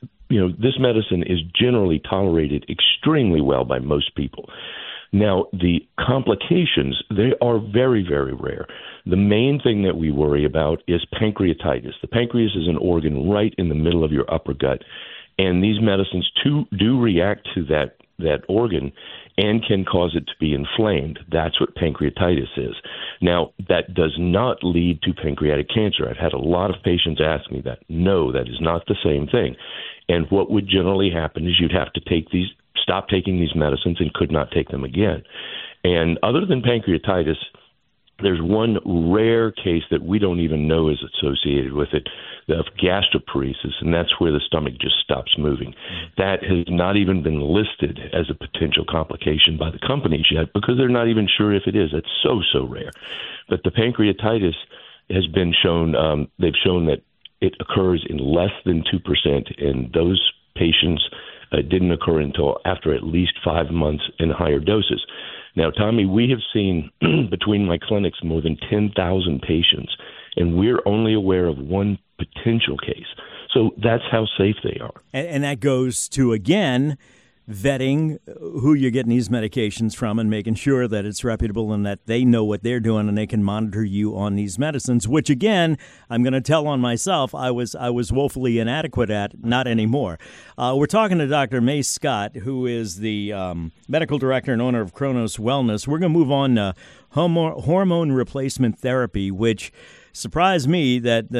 this medicine is generally tolerated extremely well by most people. Now, the complications, they are very, very rare. The main thing that we worry about is pancreatitis. The pancreas is an organ right in the middle of your upper gut, and these medicines do react to that organ and can cause it to be inflamed. That's what pancreatitis is. Now, that does not lead to pancreatic cancer. I've had a lot of patients ask me that. No, that is not the same thing. And what would generally happen is you'd have to stop taking these medicines and could not take them again. And other than pancreatitis, there's one rare case that we don't even know is associated with it, of gastroparesis, and that's where the stomach just stops moving. That has not even been listed as a potential complication by the companies yet because they're not even sure if it is. It's so rare. But the pancreatitis has been shown, they've shown that it occurs in less than 2%, and those patients didn't occur until after at least 5 months in higher doses. Now, Tommy, we have seen between my clinics more than 10,000 patients, and we're only aware of one potential case. So that's how safe they are. And that goes to, again, vetting who you're getting these medications from and making sure that it's reputable and that they know what they're doing and they can monitor you on these medicines, which, again, I'm going to tell on myself I was woefully inadequate at, not anymore. We're talking to Dr. Mace Scott, who is the medical director and owner of Kronos Wellness. We're going to move on to hormone replacement therapy, which surprised me that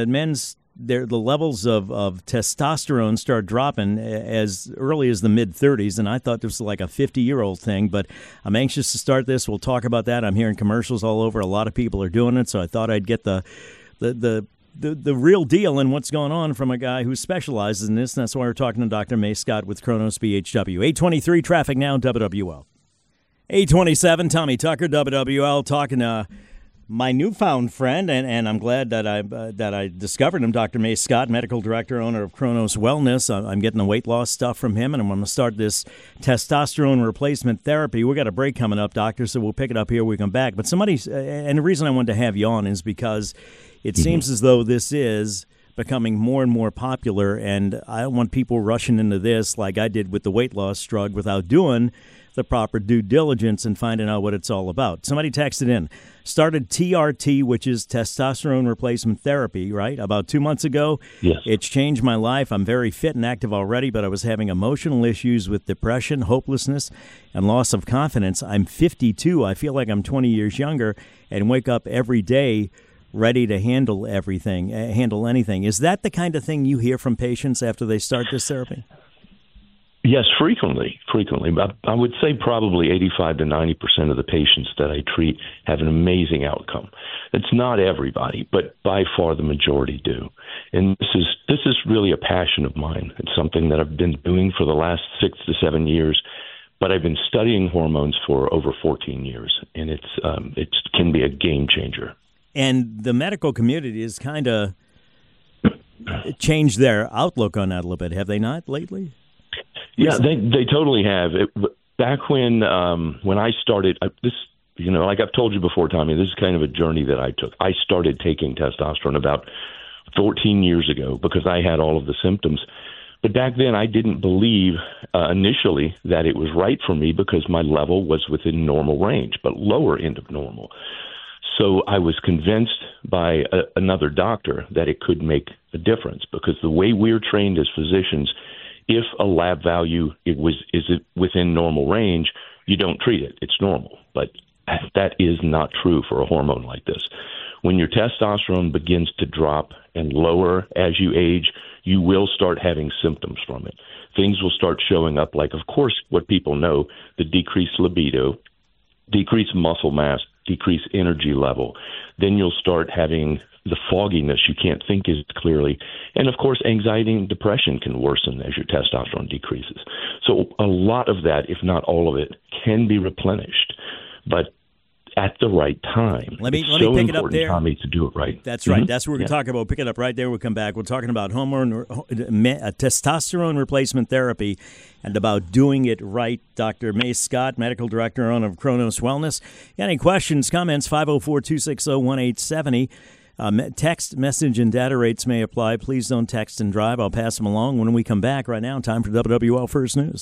the levels of testosterone start dropping as early as the mid-30s, and I thought this was like a 50-year-old thing, but I'm anxious to start this. We'll talk about that. I'm hearing commercials all over. A lot of people are doing it, so I thought I'd get the real deal and what's going on from a guy who specializes in this, and that's why we're talking to Dr. Mace Scott with Kronos BHW. 823 traffic now, WWL. 827, Tommy Tucker, WWL, talking to My newfound friend, and I'm glad that I discovered him, Dr. Mace Scott, medical director, owner of Kronos Wellness. I'm getting the weight loss stuff from him, and I'm going to start this testosterone replacement therapy. We got a break coming up, doctor, so we'll pick it up here when we come back. But and the reason I wanted to have you on is because it seems as though this is becoming more and more popular, and I don't want people rushing into this like I did with the weight loss drug without doing the proper due diligence and finding out what it's all about. Somebody texted in, started TRT, which is testosterone replacement therapy, right? About 2 months ago. Yes. It's changed my life. I'm very fit and active already, but I was having emotional issues with depression, hopelessness, and loss of confidence. I'm 52. I feel like I'm 20 years younger and wake up every day ready to handle anything. Is that the kind of thing you hear from patients after they start this therapy? Yes, frequently. I would say probably 85 to 90% of the patients that I treat have an amazing outcome. It's not everybody, but by far the majority do. And this is really a passion of mine. It's something that I've been doing for the last 6 to 7 years, but I've been studying hormones for over 14 years, and it can be a game changer. And the medical community has kind of changed their outlook on that a little bit, have they not, lately? Yeah, they totally have. Back when I started this, like I've told you before, Tommy, this is kind of a journey that I took. I started taking testosterone about 14 years ago because I had all of the symptoms. But back then, I didn't believe initially that it was right for me because my level was within normal range, but lower end of normal. So I was convinced by another doctor that it could make a difference because the way we're trained as physicians, if a lab value is within normal range, you don't treat it. It's normal. But that is not true for a hormone like this. When your testosterone begins to drop and lower as you age, you will start having symptoms from it. Things will start showing up like, of course, what people know, the decreased libido, decreased muscle mass, decreased energy level. Then you'll start having the fogginess, you can't think as clearly. And, of course, anxiety and depression can worsen as your testosterone decreases. So a lot of that, if not all of it, can be replenished, but at the right time. Let me pick it up there, Tommy, to do it right. That's right. That's what we're going to talk about. Pick it up right there. We'll come back. We're talking about testosterone replacement therapy and about doing it right. Dr. Mace Scott, medical director of Kronos Wellness. Got any questions, comments? 504-260-1870. Text, message, and data rates may apply. Please don't text and drive. I'll pass them along when we come back. Right now, time for WWL First News.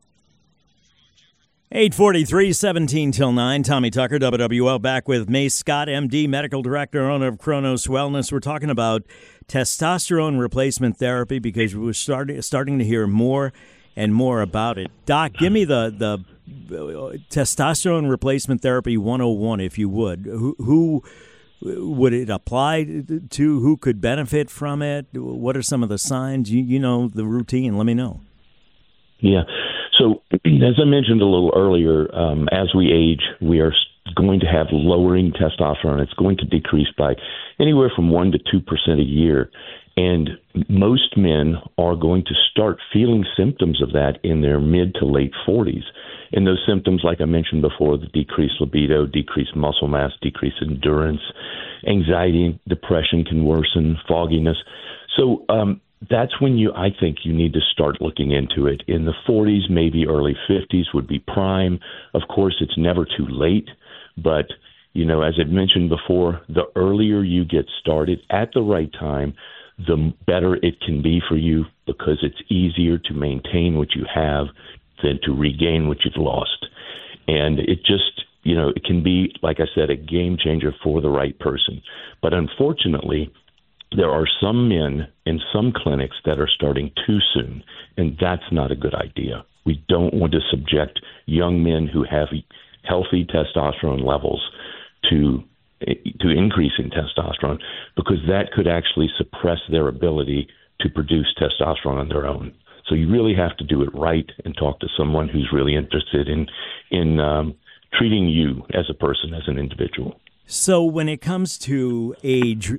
8:43, 17 till 9. Tommy Tucker, WWL, back with Mace Scott, MD, medical director, owner of Kronos Wellness. We're talking about testosterone replacement therapy because we're starting to hear more and more about it. Doc, give me the testosterone replacement therapy 101, if you would. Who would it apply to? Who could benefit from it? What are some of the signs? You know the routine. Let me know. Yeah. So as I mentioned a little earlier, as we age, we are going to have lowering testosterone. It's going to decrease by anywhere from 1% to 2% a year. And most men are going to start feeling symptoms of that in their mid to late 40s. And those symptoms, like I mentioned before, the decreased libido, decreased muscle mass, decreased endurance, anxiety, depression can worsen, fogginess. So that's when I think you need to start looking into it. In the 40s, maybe early 50s would be prime. Of course, it's never too late. But, as I've mentioned before, the earlier you get started at the right time, the better it can be for you because it's easier to maintain what you have than to regain what you've lost. And it just, it can be, like I said, a game changer for the right person. But unfortunately, there are some men in some clinics that are starting too soon, and that's not a good idea. We don't want to subject young men who have healthy testosterone levels to increasing testosterone because that could actually suppress their ability to produce testosterone on their own. So you really have to do it right and talk to someone who's really interested in treating you as a person, as an individual. So when it comes to age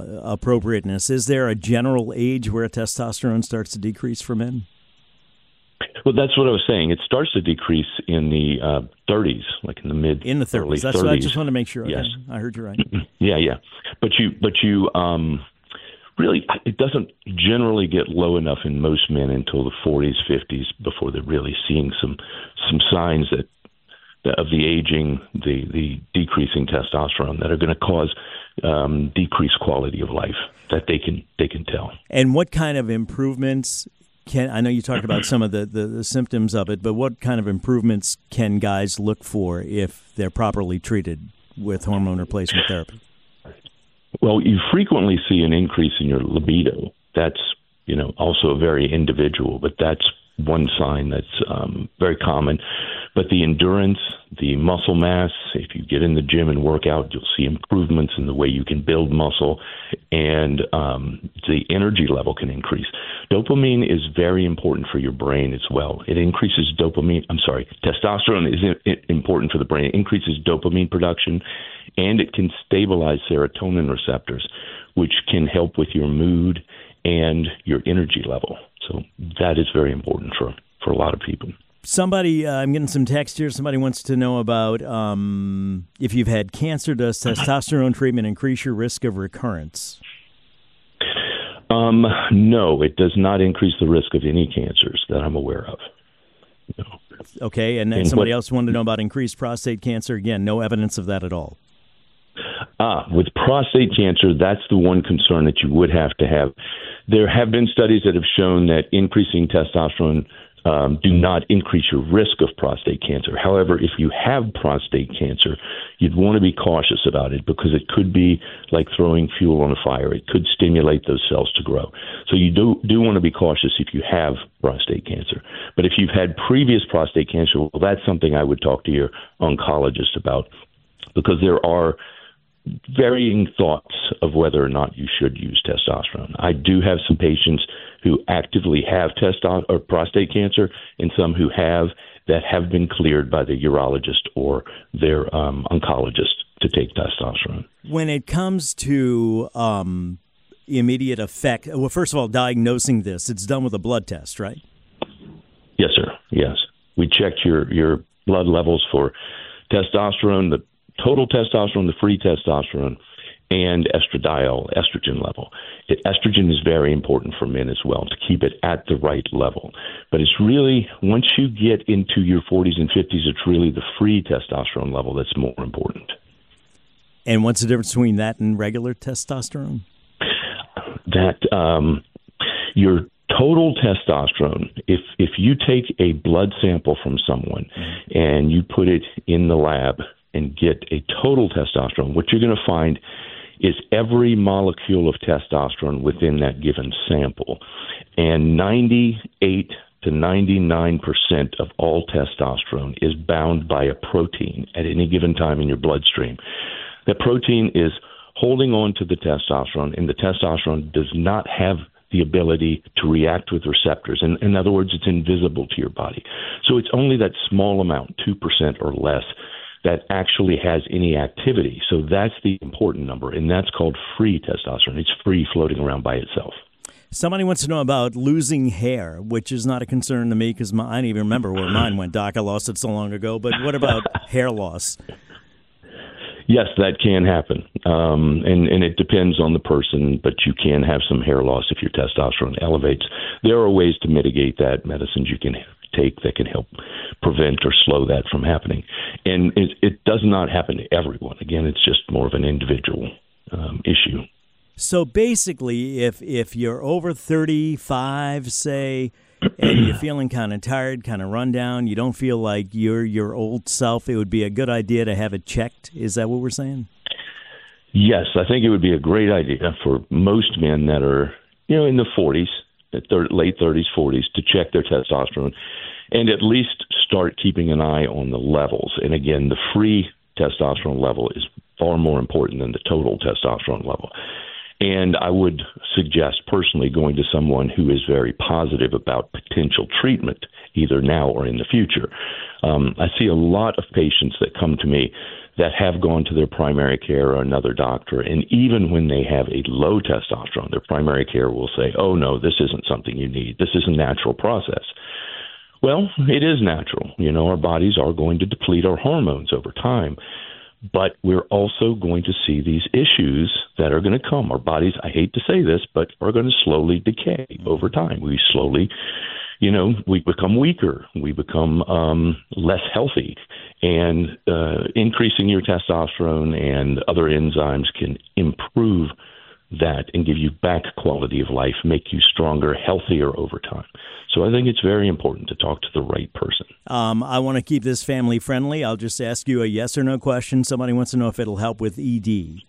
appropriateness, is there a general age where testosterone starts to decrease for men? Well, that's what I was saying. It starts to decrease in the 30s, like in the mid in the 30s. Early That's 30s. what I just want to make sure. Yes, Okay. I heard you right. yeah. But you really, it doesn't generally get low enough in most men until the 40s, 50s before they're really seeing some signs that of the aging, the decreasing testosterone that are going to cause decreased quality of life that they can tell. And what kind of improvements I know you talked about some of the symptoms of it, but what kind of improvements can guys look for if they're properly treated with hormone replacement therapy? Well, you frequently see an increase in your libido. That's, also very individual, but that's one sign that's very common. But the endurance, the muscle mass, if you get in the gym and work out, you'll see improvements in the way you can build muscle, and the energy level can increase. Dopamine is very important for your brain as well. It increases testosterone is important for the brain. It increases dopamine production, and it can stabilize serotonin receptors, which can help with your mood and your energy level. So that is very important for a lot of people. Somebody, I'm getting some text here. Somebody wants to know about if you've had cancer, does testosterone treatment increase your risk of recurrence? No, it does not increase the risk of any cancers that I'm aware of. No. Okay, and then somebody else wanted to know about increased prostate cancer. Again, no evidence of that at all. With prostate cancer, that's the one concern that you would have to have. There have been studies that have shown that increasing testosterone do not increase your risk of prostate cancer. However, if you have prostate cancer, you'd want to be cautious about it because it could be like throwing fuel on a fire. It could stimulate those cells to grow. So you do want to be cautious if you have prostate cancer. But if you've had previous prostate cancer, well, that's something I would talk to your oncologist about, because there are varying thoughts of whether or not you should use testosterone. I do have some patients who actively have prostate cancer, and some who have that have been cleared by the urologist or their oncologist to take testosterone. When it comes to immediate effect, well, first of all, diagnosing this, it's done with a blood test, right? Yes, sir. Yes. We checked your blood levels for testosterone, the total testosterone, the free testosterone, and estrogen level. Estrogen is very important for men as well, to keep it at the right level. But it's really, once you get into your 40s and 50s, it's really the free testosterone level that's more important. And what's the difference between that and regular testosterone? That your total testosterone, if you take a blood sample from someone and you put it in the lab and get a total testosterone, what you're going to find is every molecule of testosterone within that given sample. And 98 to 99% of all testosterone is bound by a protein at any given time in your bloodstream. That protein is holding on to the testosterone, and the testosterone does not have the ability to react with receptors. In other words, it's invisible to your body. So it's only that small amount, 2% or less, that actually has any activity. So that's the important number, and that's called free testosterone. It's free, floating around by itself. Somebody wants to know about losing hair, which is not a concern to me because I don't even remember where mine went, Doc. I lost it so long ago. But what about hair loss? Yes, that can happen, and it depends on the person, but you can have some hair loss if your testosterone elevates. There are ways to mitigate that, medicines you can take that can help prevent or slow that from happening. And it does not happen to everyone. Again, it's just more of an individual issue. So basically, if you're over 35, say, and you're feeling kind of tired, kind of run down, you don't feel like you're your old self, it would be a good idea to have it checked. Is that what we're saying? Yes, I think it would be a great idea for most men that are, in the 40s, late 30s, 40s, to check their testosterone and at least start keeping an eye on the levels. And again, the free testosterone level is far more important than the total testosterone level. And I would suggest personally going to someone who is very positive about potential treatment, either now or in the future. I see a lot of patients that come to me that have gone to their primary care or another doctor, and even when they have a low testosterone, their primary care will say, oh, no, this isn't something you need. This is a natural process. Well, it is natural. Our bodies are going to deplete our hormones over time. But we're also going to see these issues that are going to come. Our bodies, I hate to say this, but are going to slowly decay over time. We slowly, we become weaker. We become less healthy. And increasing your testosterone and other enzymes can improve that and give you back quality of life, make you stronger, healthier over time. So I think it's very important to talk to the right person. I want to keep this family friendly. I'll just ask you a yes or no question. Somebody wants to know if it'll help with ED.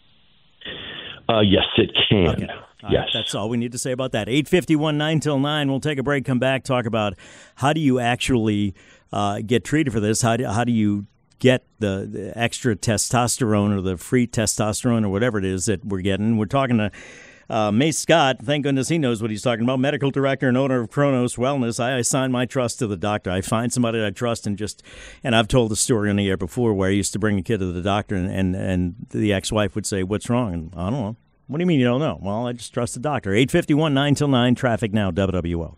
Yes, it can. Okay. Yes. Right, that's all we need to say about that. 8:51, 9 till 9. We'll take a break, come back, talk about how do you actually get treated for this? How do you get the extra testosterone or the free testosterone or whatever it is that we're getting? We're talking to Mace Scott. Thank goodness he knows what he's talking about. Medical director and owner of Kronos Wellness. I assign my trust to the doctor. I find somebody that I trust and I've told the story on the air before where I used to bring a kid to the doctor and the ex-wife would say, "What's wrong?" And I don't know. What do you mean you don't know? Well, I just trust the doctor. 8:51, 9 till 9. Traffic now, WWL.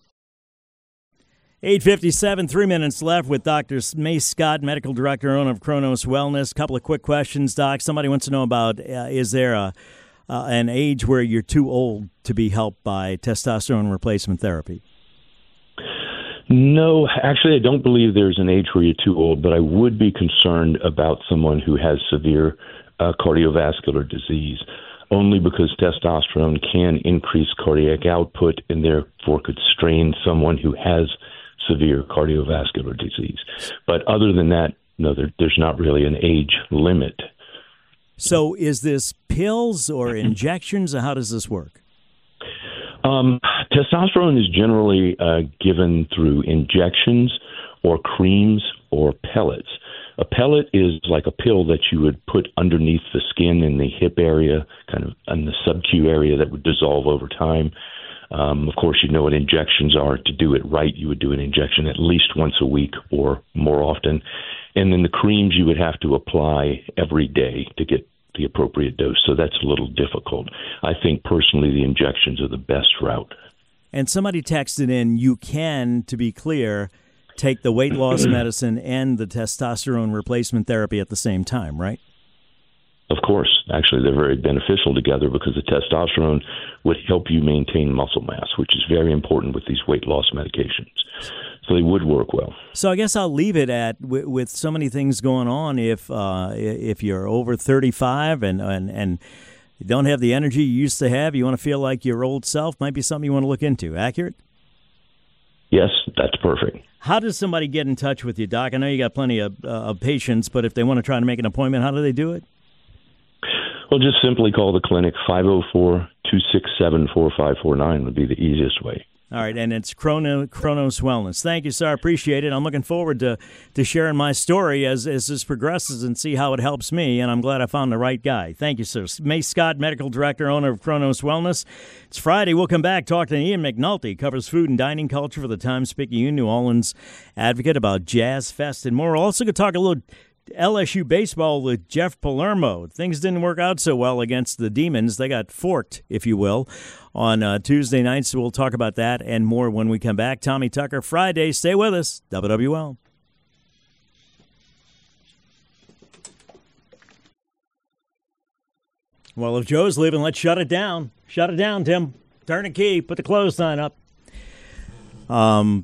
8:57, 3 minutes left with Dr. Mace Scott, medical director, owner of Kronos Wellness. Couple of quick questions, Doc. Somebody wants to know about, is there an age where you're too old to be helped by testosterone replacement therapy? No, actually, I don't believe there's an age where you're too old, but I would be concerned about someone who has severe cardiovascular disease, only because testosterone can increase cardiac output and therefore could strain someone who has severe cardiovascular disease. But other than that, no, there's not really an age limit. So is this pills or injections, or how does this work? Testosterone is generally given through injections or creams or pellets. A pellet is like a pill that you would put underneath the skin in the hip area, kind of in the sub-Q area, that would dissolve over time. Of course, you know what injections are. To do it right, you would do an injection at least once a week or more often. And then the creams you would have to apply every day to get the appropriate dose. So that's a little difficult. I think personally the injections are the best route. And somebody texted in, you can, to be clear, take the weight loss medicine and the testosterone replacement therapy at the same time, right? Of course. Actually, they're very beneficial together because the testosterone would help you maintain muscle mass, which is very important with these weight loss medications. So they would work well. So I guess I'll leave it at, with so many things going on, if you're over 35 and you don't have the energy you used to have, you want to feel like your old self, might be something you want to look into. Accurate? Yes, that's perfect. How does somebody get in touch with you, Doc? I know you got plenty of patients, but if they want to try to make an appointment, how do they do it? Well, just simply call the clinic. 504-267-4549 would be the easiest way. All right, and it's Kronos Wellness. Thank you, sir. I appreciate it. I'm looking forward to sharing my story as this progresses and see how it helps me, and I'm glad I found the right guy. Thank you, sir. Mace Scott, medical director, owner of Kronos Wellness. It's Friday. We'll come back, talk to Ian McNulty, covers food and dining culture for the Times-Picayune, New Orleans Advocate, about Jazz Fest and more. We're also going to talk a little LSU baseball with Jeff Palermo. Things didn't work out so well against the Demons. They got forked, if you will, on Tuesday night. So we'll talk about that and more when we come back. Tommy Tucker, Friday. Stay with us. WWL. Well, if Joe's leaving, let's shut it down. Shut it down, Tim. Turn the key. Put the clothesline up. I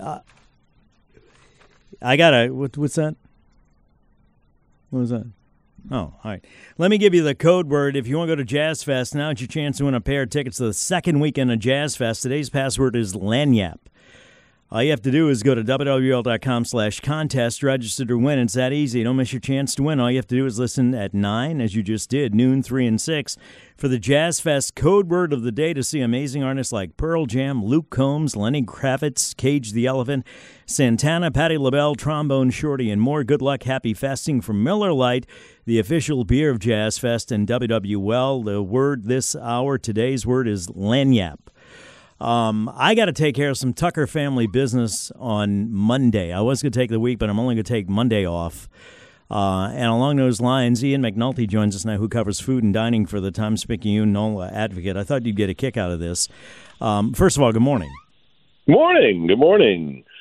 got what's that? What was that? Oh, all right. Let me give you the code word. If you want to go to Jazz Fest, now it's your chance to win a pair of tickets to the second weekend of Jazz Fest. Today's password is Lagniappe. All you have to do is go to WWL.com/contest, register to win. It's that easy. Don't miss your chance to win. All you have to do is listen at 9, as you just did, noon, 3, and 6, for the Jazz Fest code word of the day to see amazing artists like Pearl Jam, Luke Combs, Lenny Kravitz, Cage the Elephant, Santana, Patti LaBelle, Trombone Shorty, and more. Good luck, happy festing from Miller Lite, the official beer of Jazz Fest and WWL. The word this hour, today's word is Lagniappe. I got to take care of some Tucker family business on Monday. I was going to take the week, but I'm only going to take Monday off. And along those lines, Ian McNulty joins us now, who covers food and dining for the Times-Picayune NOLA Advocate. I thought you'd get a kick out of this. First of all, good morning. Morning. Good morning.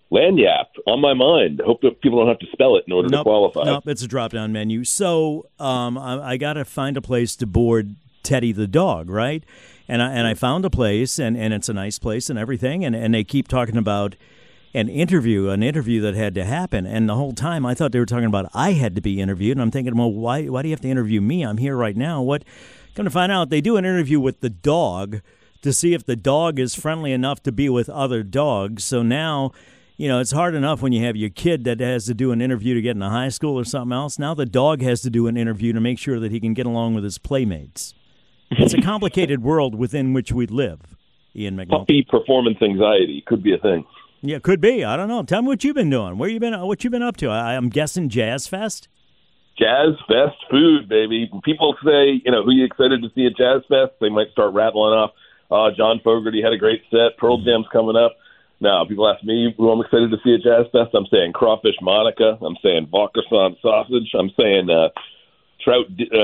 Lanyap, on my mind. I hope that people don't have to spell it in order to qualify. Nope, it's a drop-down menu. So I got to find a place to board Teddy the dog, right? And I found a place, and it's a nice place and everything, and they keep talking about an interview that had to happen. And the whole time I thought they were talking about I had to be interviewed, and I'm thinking, well, why do you have to interview me? I'm here right now. Come to find out, they do an interview with the dog to see if the dog is friendly enough to be with other dogs. So now, it's hard enough when you have your kid that has to do an interview to get into high school or something else. Now the dog has to do an interview to make sure that he can get along with his playmates. It's a complicated world within which we live, Ian McNulty. Puppy performance anxiety could be a thing. Yeah, could be. I don't know. Tell me what you've been doing. What you been up to? I'm guessing Jazz Fest? Jazz Fest food, baby. When people say, who you excited to see at Jazz Fest, they might start rattling off, John Fogerty had a great set, Pearl Jam's coming up. Now, people ask me who I'm excited to see at Jazz Fest. I'm saying Crawfish Monica. I'm saying Vaucresson sausage. I'm saying trout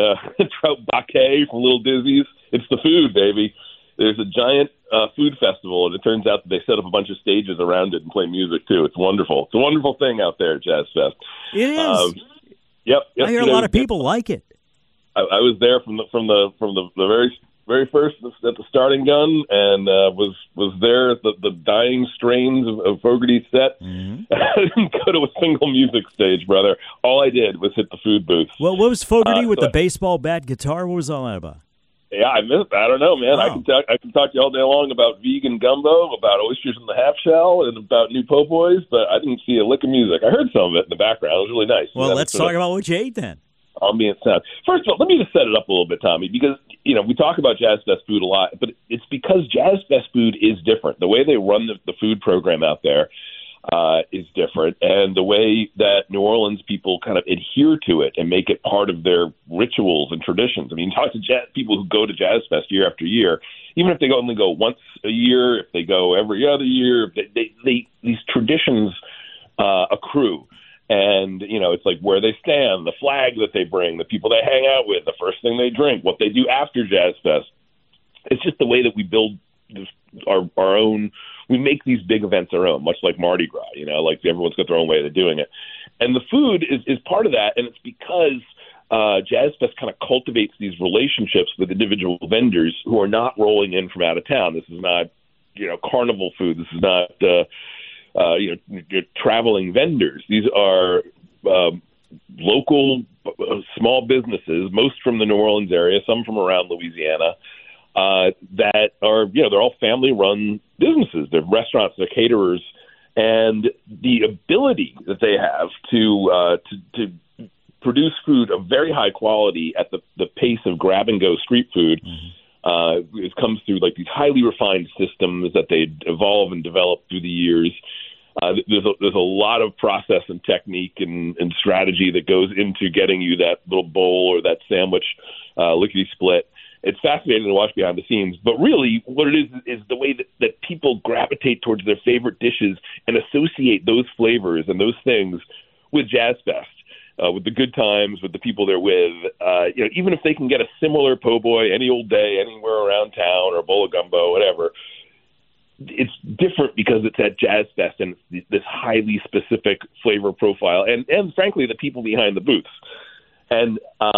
baquet from Little Dizzy's. It's the food, baby. There's a giant food festival, and it turns out that they set up a bunch of stages around it and play music, too. It's wonderful. It's a wonderful thing out there at Jazz Fest. It is. Yep. I hear a lot of people like it. I was there from the very very first at the starting gun, and was there at the dying strains of Fogerty's set. Mm-hmm. I didn't go to a single music stage, brother. All I did was hit the food booth. Well, what was Fogerty with the baseball bat guitar? What was all that about? Yeah, I missed. I don't know, man. Wow. I can talk to you all day long about vegan gumbo, about oysters in the half shell, and about new po' boys, but I didn't see a lick of music. I heard some of it in the background. It was really nice. Well, let's talk about what you ate then. Ambient sound. First of all, let me just set it up a little bit, Tommy, because we talk about Jazz Fest food a lot, but it's because Jazz Fest food is different. The way they run the food program out there is different, and the way that New Orleans people kind of adhere to it and make it part of their rituals and traditions. I mean, talk to people who go to Jazz Fest year after year, even if they only go once a year, if they go every other year, these traditions accrue. And, it's like where they stand, the flag that they bring, the people they hang out with, the first thing they drink, what they do after Jazz Fest. It's just the way that we build our own. We make these big events our own, much like Mardi Gras, like everyone's got their own way of doing it. And the food is part of that, and it's because Jazz Fest kind of cultivates these relationships with individual vendors who are not rolling in from out of town. This is not, carnival food. This is not, your traveling vendors. These are local small businesses, most from the New Orleans area, some from around Louisiana, that are, they're all family-run businesses. They're restaurants, they're caterers, and the ability that they have to produce food of very high quality at the pace of grab-and-go street food it comes through like these highly refined systems that they evolve and develop through the years. There's a lot of process and technique and strategy that goes into getting you that little bowl or that sandwich lickety-split. It's fascinating to watch behind the scenes, but really what it is the way that people gravitate towards their favorite dishes and associate those flavors and those things with Jazz Fest, with the good times, with the people they're with. Even if they can get a similar po' boy any old day, anywhere around town, or a bowl of gumbo, whatever, it's different because it's at Jazz Fest and it's this highly specific flavor profile and frankly, the people behind the booths. And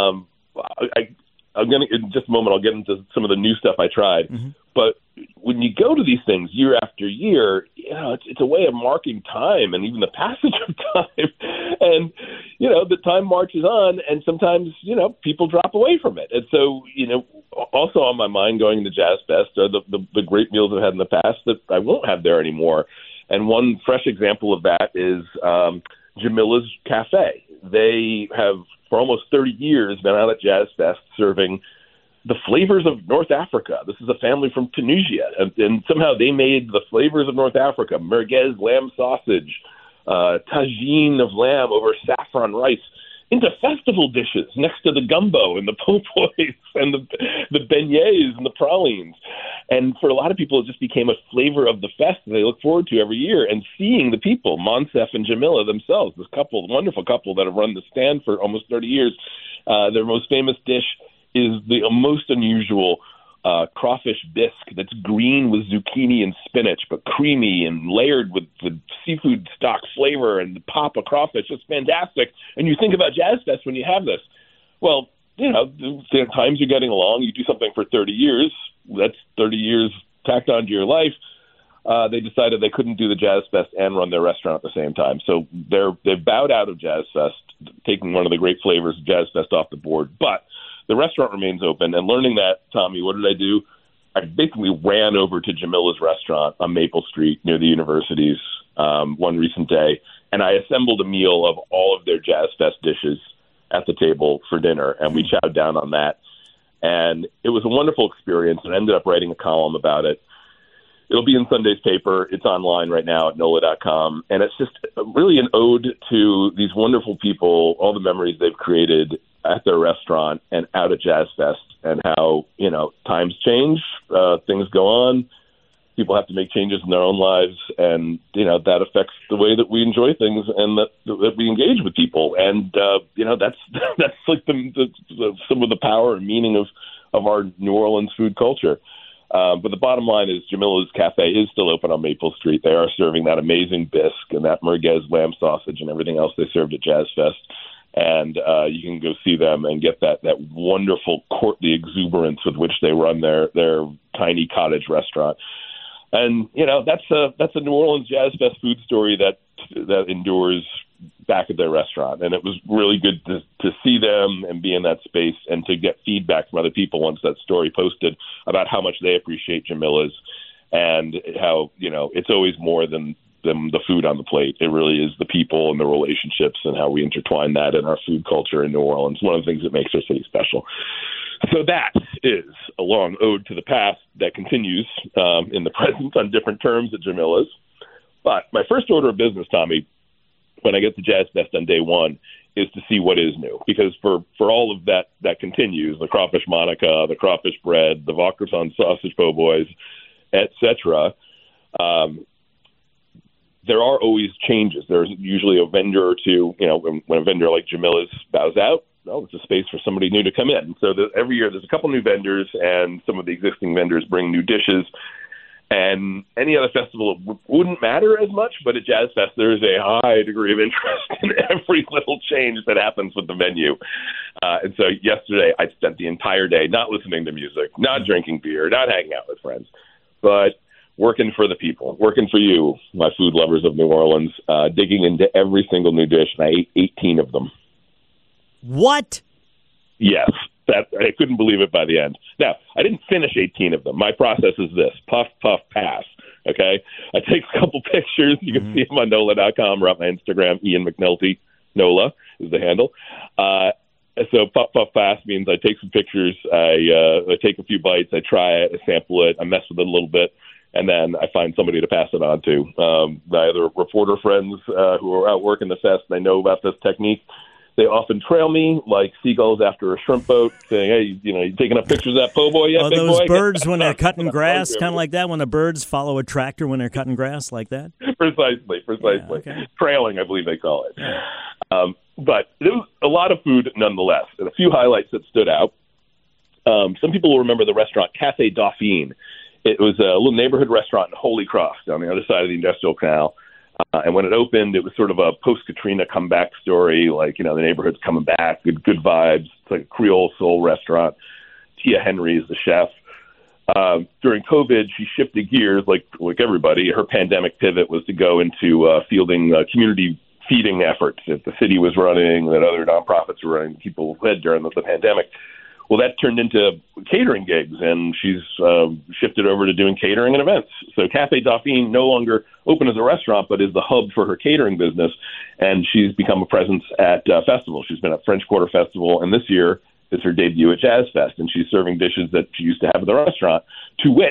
I'm going to, in just a moment, I'll get into some of the new stuff I tried. Mm-hmm. But when you go to these things year after year, it's a way of marking time and even the passage of time. And, the time marches on and sometimes, people drop away from it. And so, also on my mind going to Jazz Fest are the great meals I've had in the past that I won't have there anymore. And one fresh example of that is Jamila's Cafe. They have, for almost 30 years, been out at Jazz Fest serving the flavors of North Africa. This is a family from Tunisia, and somehow they made the flavors of North Africa, merguez lamb sausage, tagine of lamb over saffron rice, into festival dishes next to the gumbo and the po' boys and the beignets and the pralines. And for a lot of people, it just became a flavor of the fest that they look forward to every year. And seeing the people, Monsef and Jamila themselves, this couple, wonderful couple that have run the stand for almost 30 years, their most famous dish is the most unusual crawfish bisque that's green with zucchini and spinach, but creamy and layered with seafood stock flavor and the pop of crawfish. It's fantastic. And you think about Jazz Fest when you have this. Well, the times you're getting along. You do something for 30 years. That's 30 years tacked onto your life. They decided they couldn't do the Jazz Fest and run their restaurant at the same time. So they've bowed out of Jazz Fest, taking one of the great flavors of Jazz Fest off the board. But the restaurant remains open. And learning that, Tommy, what did I do? I basically ran over to Jamila's restaurant on Maple Street near the universities one recent day, and I assembled a meal of all of their Jazz Fest dishes at the table for dinner, and we chowed down on that. And it was a wonderful experience, and I ended up writing a column about it. It'll be in Sunday's paper. It's online right now at NOLA.com. And it's just really an ode to these wonderful people, all the memories they've created at their restaurant and out at Jazz Fest, and how, times change, things go on. People have to make changes in their own lives, and, that affects the way that we enjoy things and that we engage with people. And, that's like some of the power and meaning of our New Orleans food culture. But the bottom line is Jamila's Cafe is still open on Maple Street. They are serving that amazing bisque and that merguez lamb sausage and everything else they served at Jazz Fest. And you can go see them and get that wonderful courtly exuberance with which they run their tiny cottage restaurant. And, that's a New Orleans Jazz Fest food story that endures back at their restaurant. And it was really good to see them and be in that space and to get feedback from other people once that story posted about how much they appreciate Jamila's and how, it's always more than the food on the plate. It really is the people and the relationships and how we intertwine that in our food culture in New Orleans. One of the things that makes our city special. So that is a long ode to the past that continues in the present on different terms at Jamila's. But my first order of business, Tommy, when I get to Jazz Fest on day one, is to see what is new. Because for all of that continues, the crawfish Monica, the crawfish bread, the Vaucresson sausage po' boys, etc., there are always changes. There's usually a vendor or two, when a vendor like Jamila's bows out, it's a space for somebody new to come in. So every year there's a couple new vendors, and some of the existing vendors bring new dishes. And any other festival wouldn't matter as much, but at Jazz Fest there is a high degree of interest in every little change that happens with the menu. And so yesterday I spent the entire day not listening to music, not drinking beer, not hanging out with friends, but working for the people, working for you, my food lovers of New Orleans, digging into every single new dish, and I ate 18 of them. What? Yes. I couldn't believe it by the end. Now, I didn't finish 18 of them. My process is this: puff, puff, pass. Okay? I take a couple pictures. You can see them on NOLA.com or on my Instagram. Ian McNulty, NOLA is the handle. So puff, puff, pass means I take some pictures, I take a few bites, I try it, I sample it, I mess with it a little bit, and then I find somebody to pass it on to. Either reporter friends who are out working the fest, they know about this technique. They often trail me like seagulls after a shrimp boat, saying, "Hey, you taking up pictures of that po' boy yet, big boy?" Those birds when they're cutting grass, kind of like that. When the birds follow a tractor when they're cutting grass, like that. Precisely. Yeah, okay. Trailing, I believe they call it. Yeah. But there was a lot of food, nonetheless, and a few highlights that stood out. Some people will remember the restaurant Café Dauphine. It was a little neighborhood restaurant in Holy Cross on the other side of the Industrial Canal. And when it opened, it was sort of a post-Katrina comeback story, like, the neighborhood's coming back, good vibes. It's like a Creole soul restaurant. Tia Henry is the chef. During COVID, she shifted gears like everybody. Her pandemic pivot was to go into fielding community feeding efforts that the city was running, that other nonprofits were running, people led during the pandemic. Well, that turned into catering gigs, and she's shifted over to doing catering and events. So Café Dauphine no longer open as a restaurant, but is the hub for her catering business, and she's become a presence at festivals. She's been at French Quarter Festival, and this year is her debut at Jazz Fest, and she's serving dishes that she used to have at the restaurant, to wit,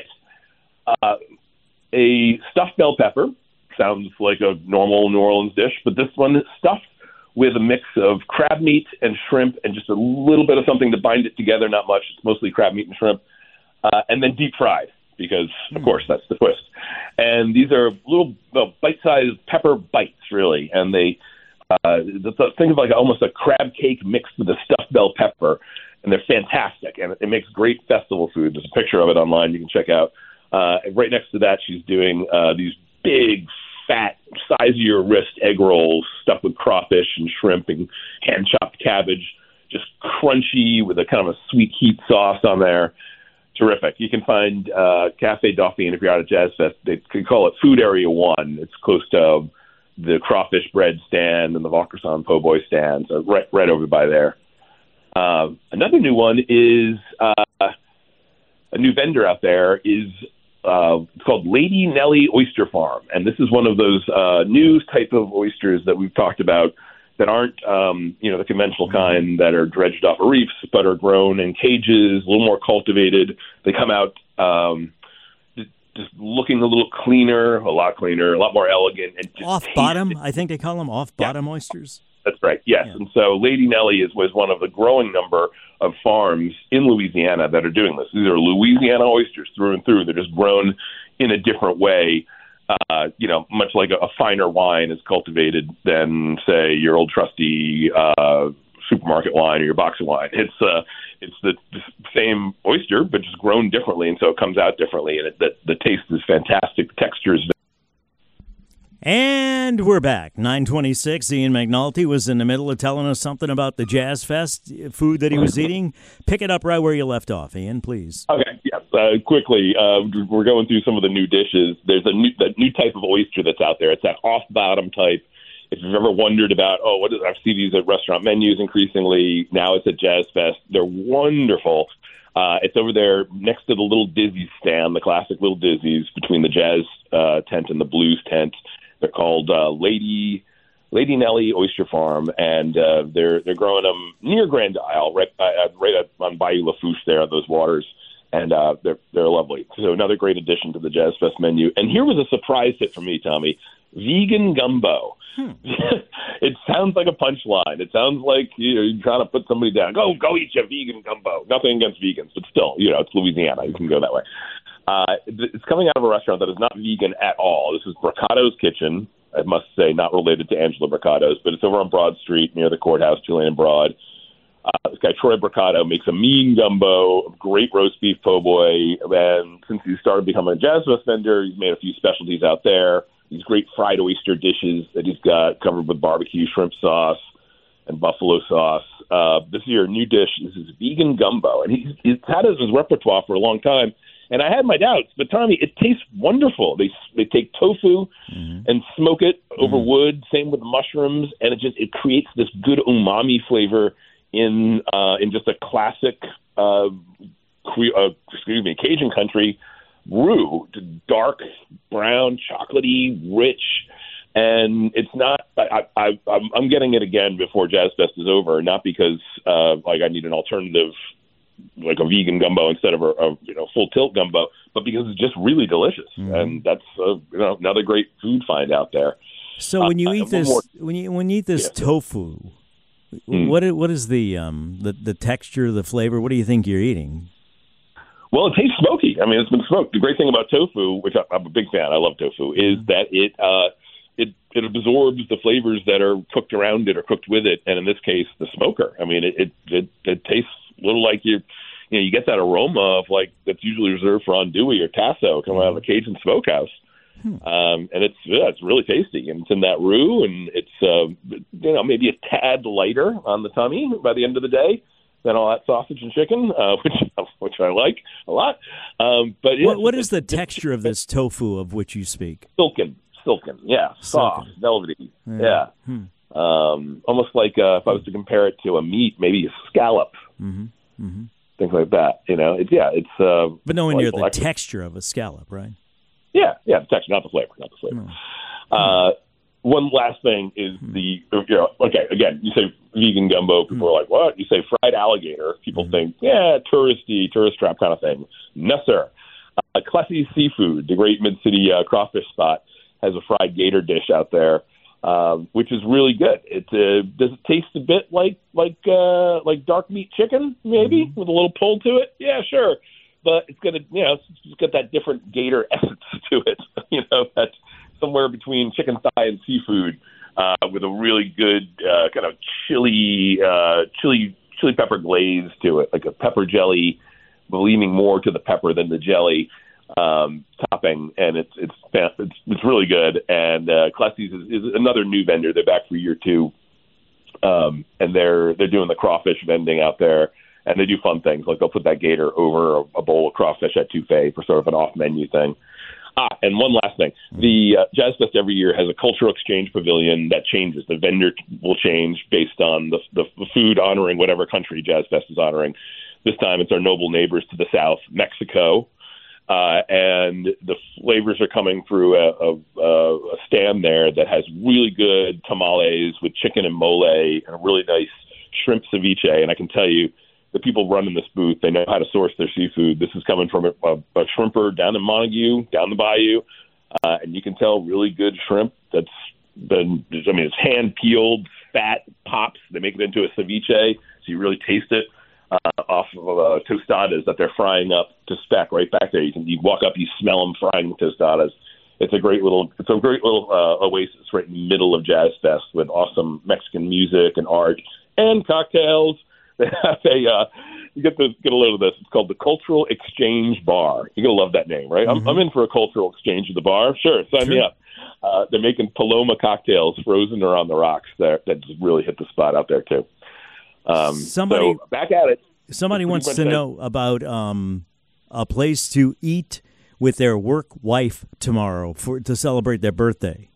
a stuffed bell pepper. Sounds like a normal New Orleans dish, but this one is stuffed with a mix of crab meat and shrimp and just a little bit of something to bind it together, not much. It's mostly crab meat and shrimp, and then deep fried because, of course, that's the twist. And these are little bite-sized pepper bites, really, and they think of like almost a crab cake mixed with a stuffed bell pepper. and they're fantastic, and it makes great festival food. There's a picture of it online you can check out. And right next to that, she's doing these big, fat, size of your wrist egg rolls stuffed with crawfish and shrimp and hand-chopped cabbage, just crunchy with a kind of a sweet heat sauce on there. Terrific. You can find Cafe Dauphine if you're out at Jazz Fest. They could call it Food Area 1. It's close to the crawfish bread stand and the Vaucresson po' boy stand, so right over by there. Another new one is a new vendor out there is it's called Lady Nellie Oyster Farm, and this is one of those new type of oysters that we've talked about that aren't the conventional kind that are dredged off of reefs, but are grown in cages, a little more cultivated. They come out just looking a little cleaner, a lot more elegant, and just off bottom. I think they call them off bottom oysters. That's right. Yes, yeah. And so Lady Nellie was one of the growing number of farms in Louisiana that are doing this. These are Louisiana oysters through and through. They're just grown in a different way. Much like a finer wine is cultivated than, say, your old trusty supermarket wine or your box of wine. It's the same oyster, but just grown differently, and so it comes out differently, and the taste is fantastic. The texture is. And we're back. 9:26. Ian McNulty was in the middle of telling us something about the Jazz Fest food that he was eating. Pick it up right where you left off, Ian, please. Okay, yes. Quickly, we're going through some of the new dishes. There's that new type of oyster that's out there. It's that off-bottom type. If you've ever wondered about, I see these at restaurant menus increasingly. Now it's at Jazz Fest. They're wonderful. It's over there next to the Little Dizzy's stand, the classic Little Dizzy's, between the Jazz tent and the Blues tent. They're called Lady Nellie Oyster Farm, and they're growing them near Grand Isle, right on Bayou Lafourche there on those waters, and they're lovely. So another great addition to the Jazz Fest menu. And here was a surprise hit for me, Tommy: vegan gumbo. It sounds like a punchline. It sounds like you're trying to put somebody down. Go eat your vegan gumbo. Nothing against vegans, but still, it's Louisiana. You can go that way. It's coming out of a restaurant that is not vegan at all. This is Bricato's Kitchen. I must say, not related to Angela Bricato's, but it's over on Broad Street near the courthouse, Julian and Broad. This guy, Troy Bricato, makes a mean gumbo, great roast beef po' boy. And since he started becoming a Jazz Fest vendor, he's made a few specialties out there. These great fried oyster dishes that he's got covered with barbecue shrimp sauce and buffalo sauce. This is your new dish. This is vegan gumbo. And he's had it as his repertoire for a long time. And I had my doubts, but Tommy, it tastes wonderful. They take tofu and smoke it over wood. Same with the mushrooms, and it creates this good umami flavor in just a classic Cajun country roux, dark brown, chocolatey, rich, and it's not. I'm getting it again before Jazz Fest is over, not because I need an alternative, like a vegan gumbo instead of a full tilt gumbo, but because it's just really delicious, and that's another great food find out there. So when you eat this, when you eat this tofu, what is the texture, the flavor? What do you think you're eating? Well, it tastes smoky. I mean, it's been smoked. The great thing about tofu, which I'm a big fan, I love tofu, is that it absorbs the flavors that are cooked around it or cooked with it, and in this case, the smoker. I mean, it tastes a little like you get that aroma of that's usually reserved for andouille or tasso coming out of a Cajun smokehouse, and it's really tasty, and it's in that roux, and it's maybe a tad lighter on the tummy by the end of the day than all that sausage and chicken, which I like a lot. But what is the texture of this tofu of which you speak? Silken, yeah, soft, velvety, yeah. Almost like if I was to compare it to a meat, maybe a scallop, things like that. It's. But nowhere near the texture of a scallop, right? Yeah, the texture, not the flavor. One last thing is again, you say vegan gumbo, people are like, what? You say fried alligator, people think, tourist trap kind of thing. No, sir. Klessie Seafood, the great Mid-City crawfish spot, has a fried gator dish out there, which is really good. Does it taste a bit like dark meat chicken, maybe, with a little pull to it? Yeah, sure. But it's gonna, it's got that different gator essence to it. That's somewhere between chicken thigh and seafood, with a really good kind of chili chili pepper glaze to it, like a pepper jelly, leaning more to the pepper than the jelly topping, and it's really good. And Clessy's is another new vendor. They're back for year 2, and they're doing the crawfish vending out there, and they do fun things like they'll put that gator over a bowl of crawfish at Touffet for sort of an off-menu thing. And one last thing. The Jazz Fest every year has a cultural exchange pavilion that changes. The vendor will change based on the food honoring whatever country Jazz Fest is honoring. This time it's our noble neighbors to the south, Mexico. And the flavors are coming through a stand there that has really good tamales with chicken and mole and a really nice shrimp ceviche. And I can tell you, the people running this booth, they know how to source their seafood. This is coming from a shrimper down in Montague, down the bayou, and you can tell really good shrimp that's been, it's hand-peeled, fat, pops. They make it into a ceviche, so you really taste it off of tostadas that they're frying up to spec right back there. You walk up, you smell them frying the tostadas. It's a great little oasis right in the middle of Jazz Fest with awesome Mexican music and art and cocktails. They have you get a load of this. It's called the Cultural Exchange Bar. You're going to love that name, right? Mm-hmm. I'm in for a cultural exchange at the bar. Sure, sign me up. They're making Paloma cocktails frozen or on the rocks that just really hit the spot out there, too. So back at it. Somebody wants to know about a place to eat with their work wife tomorrow to celebrate their birthday.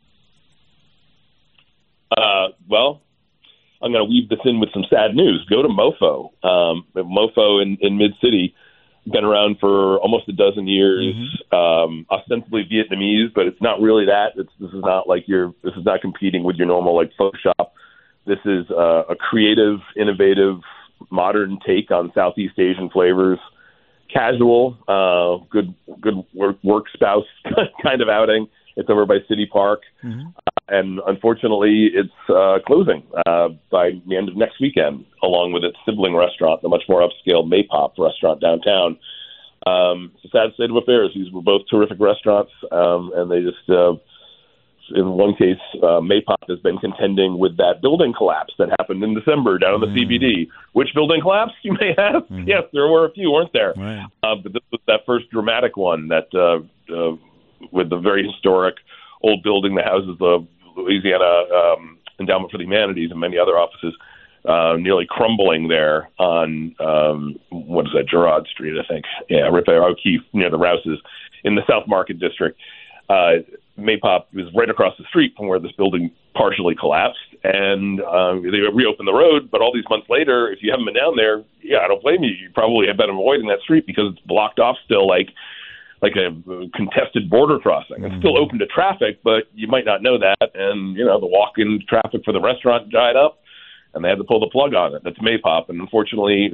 Well, I'm going to weave this in with some sad news. Go to Mofo. Mofo in Mid-City, been around for almost a dozen years, ostensibly Vietnamese, but it's not really that. This is not competing with your normal like pho shop. This is a creative, innovative, modern take on Southeast Asian flavors. Casual, good work spouse kind of outing. It's over by City Park, and unfortunately, it's closing by the end of next weekend, along with its sibling restaurant, the much more upscale Maypop restaurant downtown. It's a sad state of affairs. These were both terrific restaurants, and they just, in one case, Maypop has been contending with that building collapse that happened in December down in the CBD. Which building collapsed, you may ask? Yes, there were a few, weren't there? Right. But this was that first dramatic one that with the very historic old building that houses the Louisiana Endowment for the Humanities and many other offices, nearly crumbling there on, what is that, Girard Street, I think. Yeah, right there, O'Keefe, near the Rouses, in the South Market District. Maypop was right across the street from where this building partially collapsed, and they reopened the road, but all these months later, if you haven't been down there, I don't blame you. You probably have been avoiding that street because it's blocked off still like a contested border crossing. It's still open to traffic, but you might not know that. And, the walk-in traffic for the restaurant dried up, and they had to pull the plug on it. That's Maypop. And unfortunately,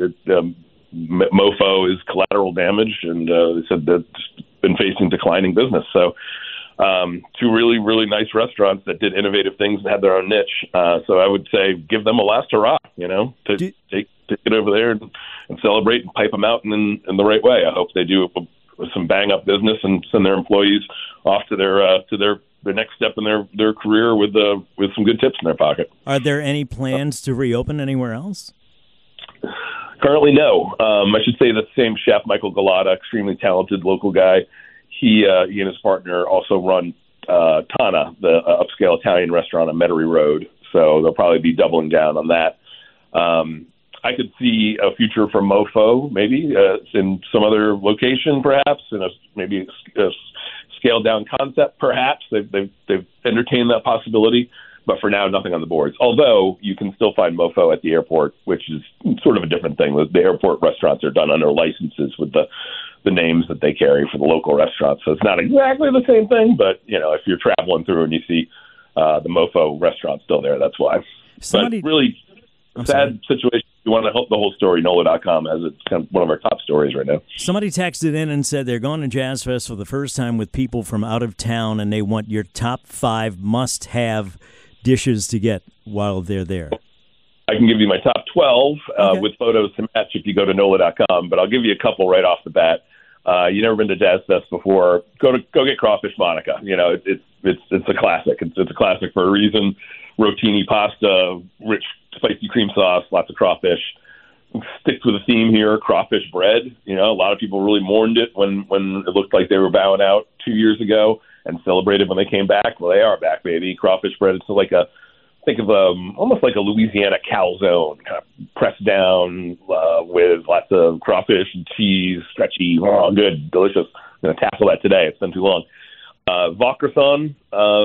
Mofo is collateral damage, and they said that it's been facing declining business. So two really, really nice restaurants that did innovative things and had their own niche. So I would say give them a last hurrah, to take it over there and celebrate and pipe them out in the right way. I hope they do some bang up business and send their employees off to their next step in their career with some good tips in their pocket. Are there any plans to reopen anywhere else? Currently, no. I should say that same chef, Michael Galata, extremely talented local guy. He and his partner also run Tana, the upscale Italian restaurant on Metairie Road. So they'll probably be doubling down on that. I could see a future for Mofo, maybe in some other location, perhaps, in maybe a scaled down concept, perhaps. They've entertained that possibility, but for now, nothing on the boards. Although you can still find Mofo at the airport, which is sort of a different thing. The airport restaurants are done under licenses with the names that they carry for the local restaurants, so it's not exactly the same thing. But if you're traveling through and you see the Mofo restaurant still there, that's why. But really sad situation. If you want to help the whole story, NOLA.com has it's kind of one of our top stories right now. Somebody texted in and said they're going to Jazz Fest for the first time with people from out of town, and they want your top 5 must-have dishes to get while they're there. I can give you my top 12 with photos to match if you go to NOLA.com, but I'll give you a couple right off the bat. You've never been to Jazz Fest before, go get Crawfish Monica. It's a classic. It's a classic for a reason. Rotini pasta, rich spicy cream sauce, lots of crawfish, stick with the theme here, crawfish bread. A lot of people really mourned it when it looked like they were bowing out 2 years ago and celebrated when they came back. Well, they are back, baby. Crawfish bread. It's like think of almost like a Louisiana calzone, kind of pressed down with lots of crawfish and cheese, stretchy, good, delicious. I'm going to tackle that today. It's been too long. Vaucresson,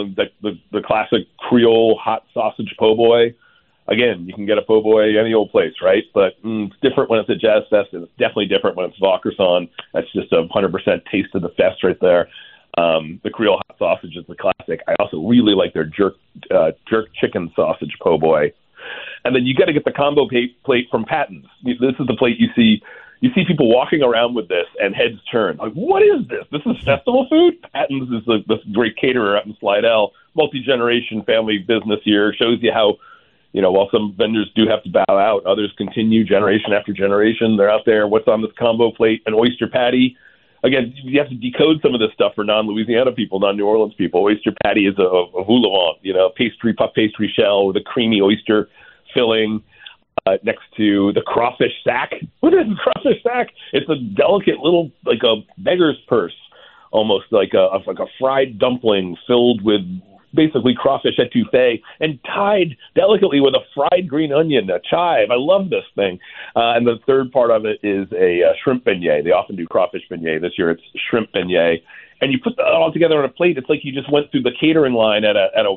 the classic Creole hot sausage po' boy. Again, you can get a po' boy any old place, right? But it's different when it's at Jazz Fest, and it's definitely different when it's Vaucresson. That's just a 100% taste of the fest right there. The Creole hot sausage is the classic. I also really like their jerk chicken sausage po' boy. And then you got to get the combo plate from Patton's. This is the plate you see people walking around with this and heads turn. Like, what is this? This is festival food? Patton's is the great caterer out in Slidell. Multi-generation family business here. Shows you how, while some vendors do have to bow out, others continue generation after generation. They're out there. What's on this combo plate? An oyster patty. Again, you have to decode some of this stuff for non-Louisiana people, non-New Orleans people. Oyster patty is a voulevant, puff pastry shell with a creamy oyster filling next to the crawfish sack. What is crawfish sack? It's a delicate little, like a beggar's purse, almost like a fried dumpling filled with basically crawfish etouffee and tied delicately with a fried green onion, a chive. I love this thing. And the third part of it is a shrimp beignet. They often do crawfish beignet. This year it's shrimp beignet. And you put that all together on a plate. It's like you just went through the catering line at a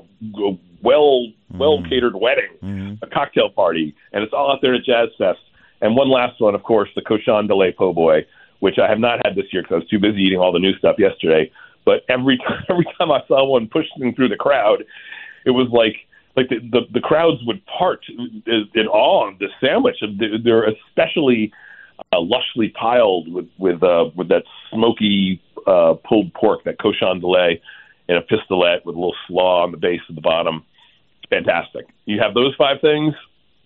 well-catered wedding, a cocktail party. And it's all out there at Jazz Fest. And one last one, of course, the cochon de lait po' boy, which I have not had this year because I was too busy eating all the new stuff yesterday. But every time I saw one pushing through the crowd, it was like the crowds would part in awe of this sandwich. They're especially lushly piled with that smoky pulled pork, that cochon de lait, in a pistolette with a little slaw on the base at the bottom. Fantastic. You have those 5 things,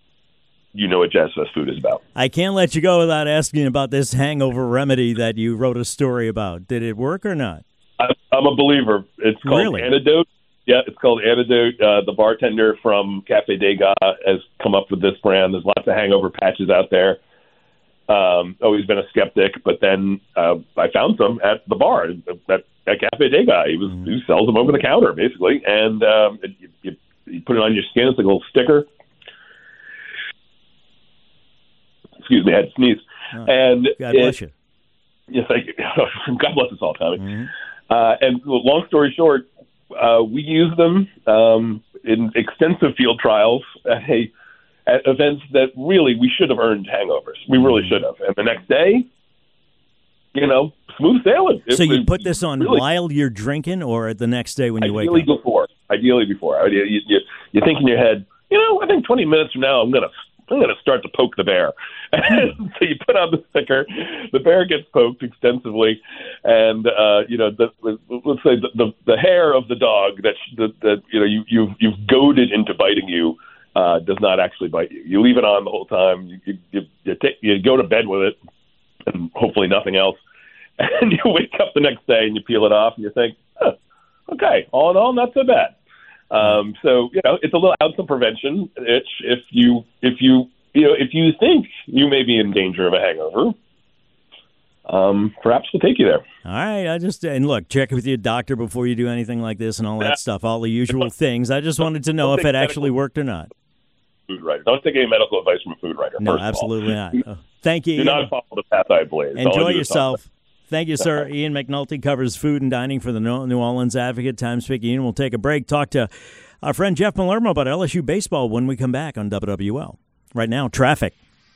you know what Jazz Fest food is about. I can't let you go without asking about this hangover remedy that you wrote a story about. Did it work or not? I'm a believer. It's called Antidote. Yeah, it's called Antidote. The bartender from Cafe Degas has come up with this brand. There's lots of hangover patches out there. Always been a skeptic, but then I found some at the bar at Cafe Degas. He sells them over the counter, basically, and you put it on your skin. It's like a little sticker. Excuse me, I had to sneeze. And God bless you. Yes, thank you. God bless us all, Tommy. And long story short, we use them in extensive field trials at events that really we should have earned hangovers. We really should have. And the next day, smooth sailing. So you put this on really, while you're drinking, or the next day when you wake up? Ideally before. You think in your head, I think 20 minutes from now I'm going to start to poke the bear. And so you put on the sticker, the bear gets poked extensively, and let's say the hair of the dog that you've goaded into biting you does not actually bite you. You leave it on the whole time. You go to bed with it, and hopefully nothing else. And you wake up the next day and you peel it off, and you think, okay, all in all, not so bad. So it's a little ounce of prevention. If you think you may be in danger of a hangover, perhaps we'll take you there. All right. And look, check with your doctor before you do anything like this and all that stuff, all the usual things. I just wanted to know if it actually worked or not. Food writer. Don't take any medical advice from a food writer. No, absolutely not. Thank you. Do not follow the path I blaze. Enjoy yourself. Thank you, sir. Ian McNulty covers food and dining for the New Orleans Advocate. Time speaking. Ian, we'll take a break. Talk to our friend Jeff Palermo about LSU baseball when we come back on WWL. Right now, traffic.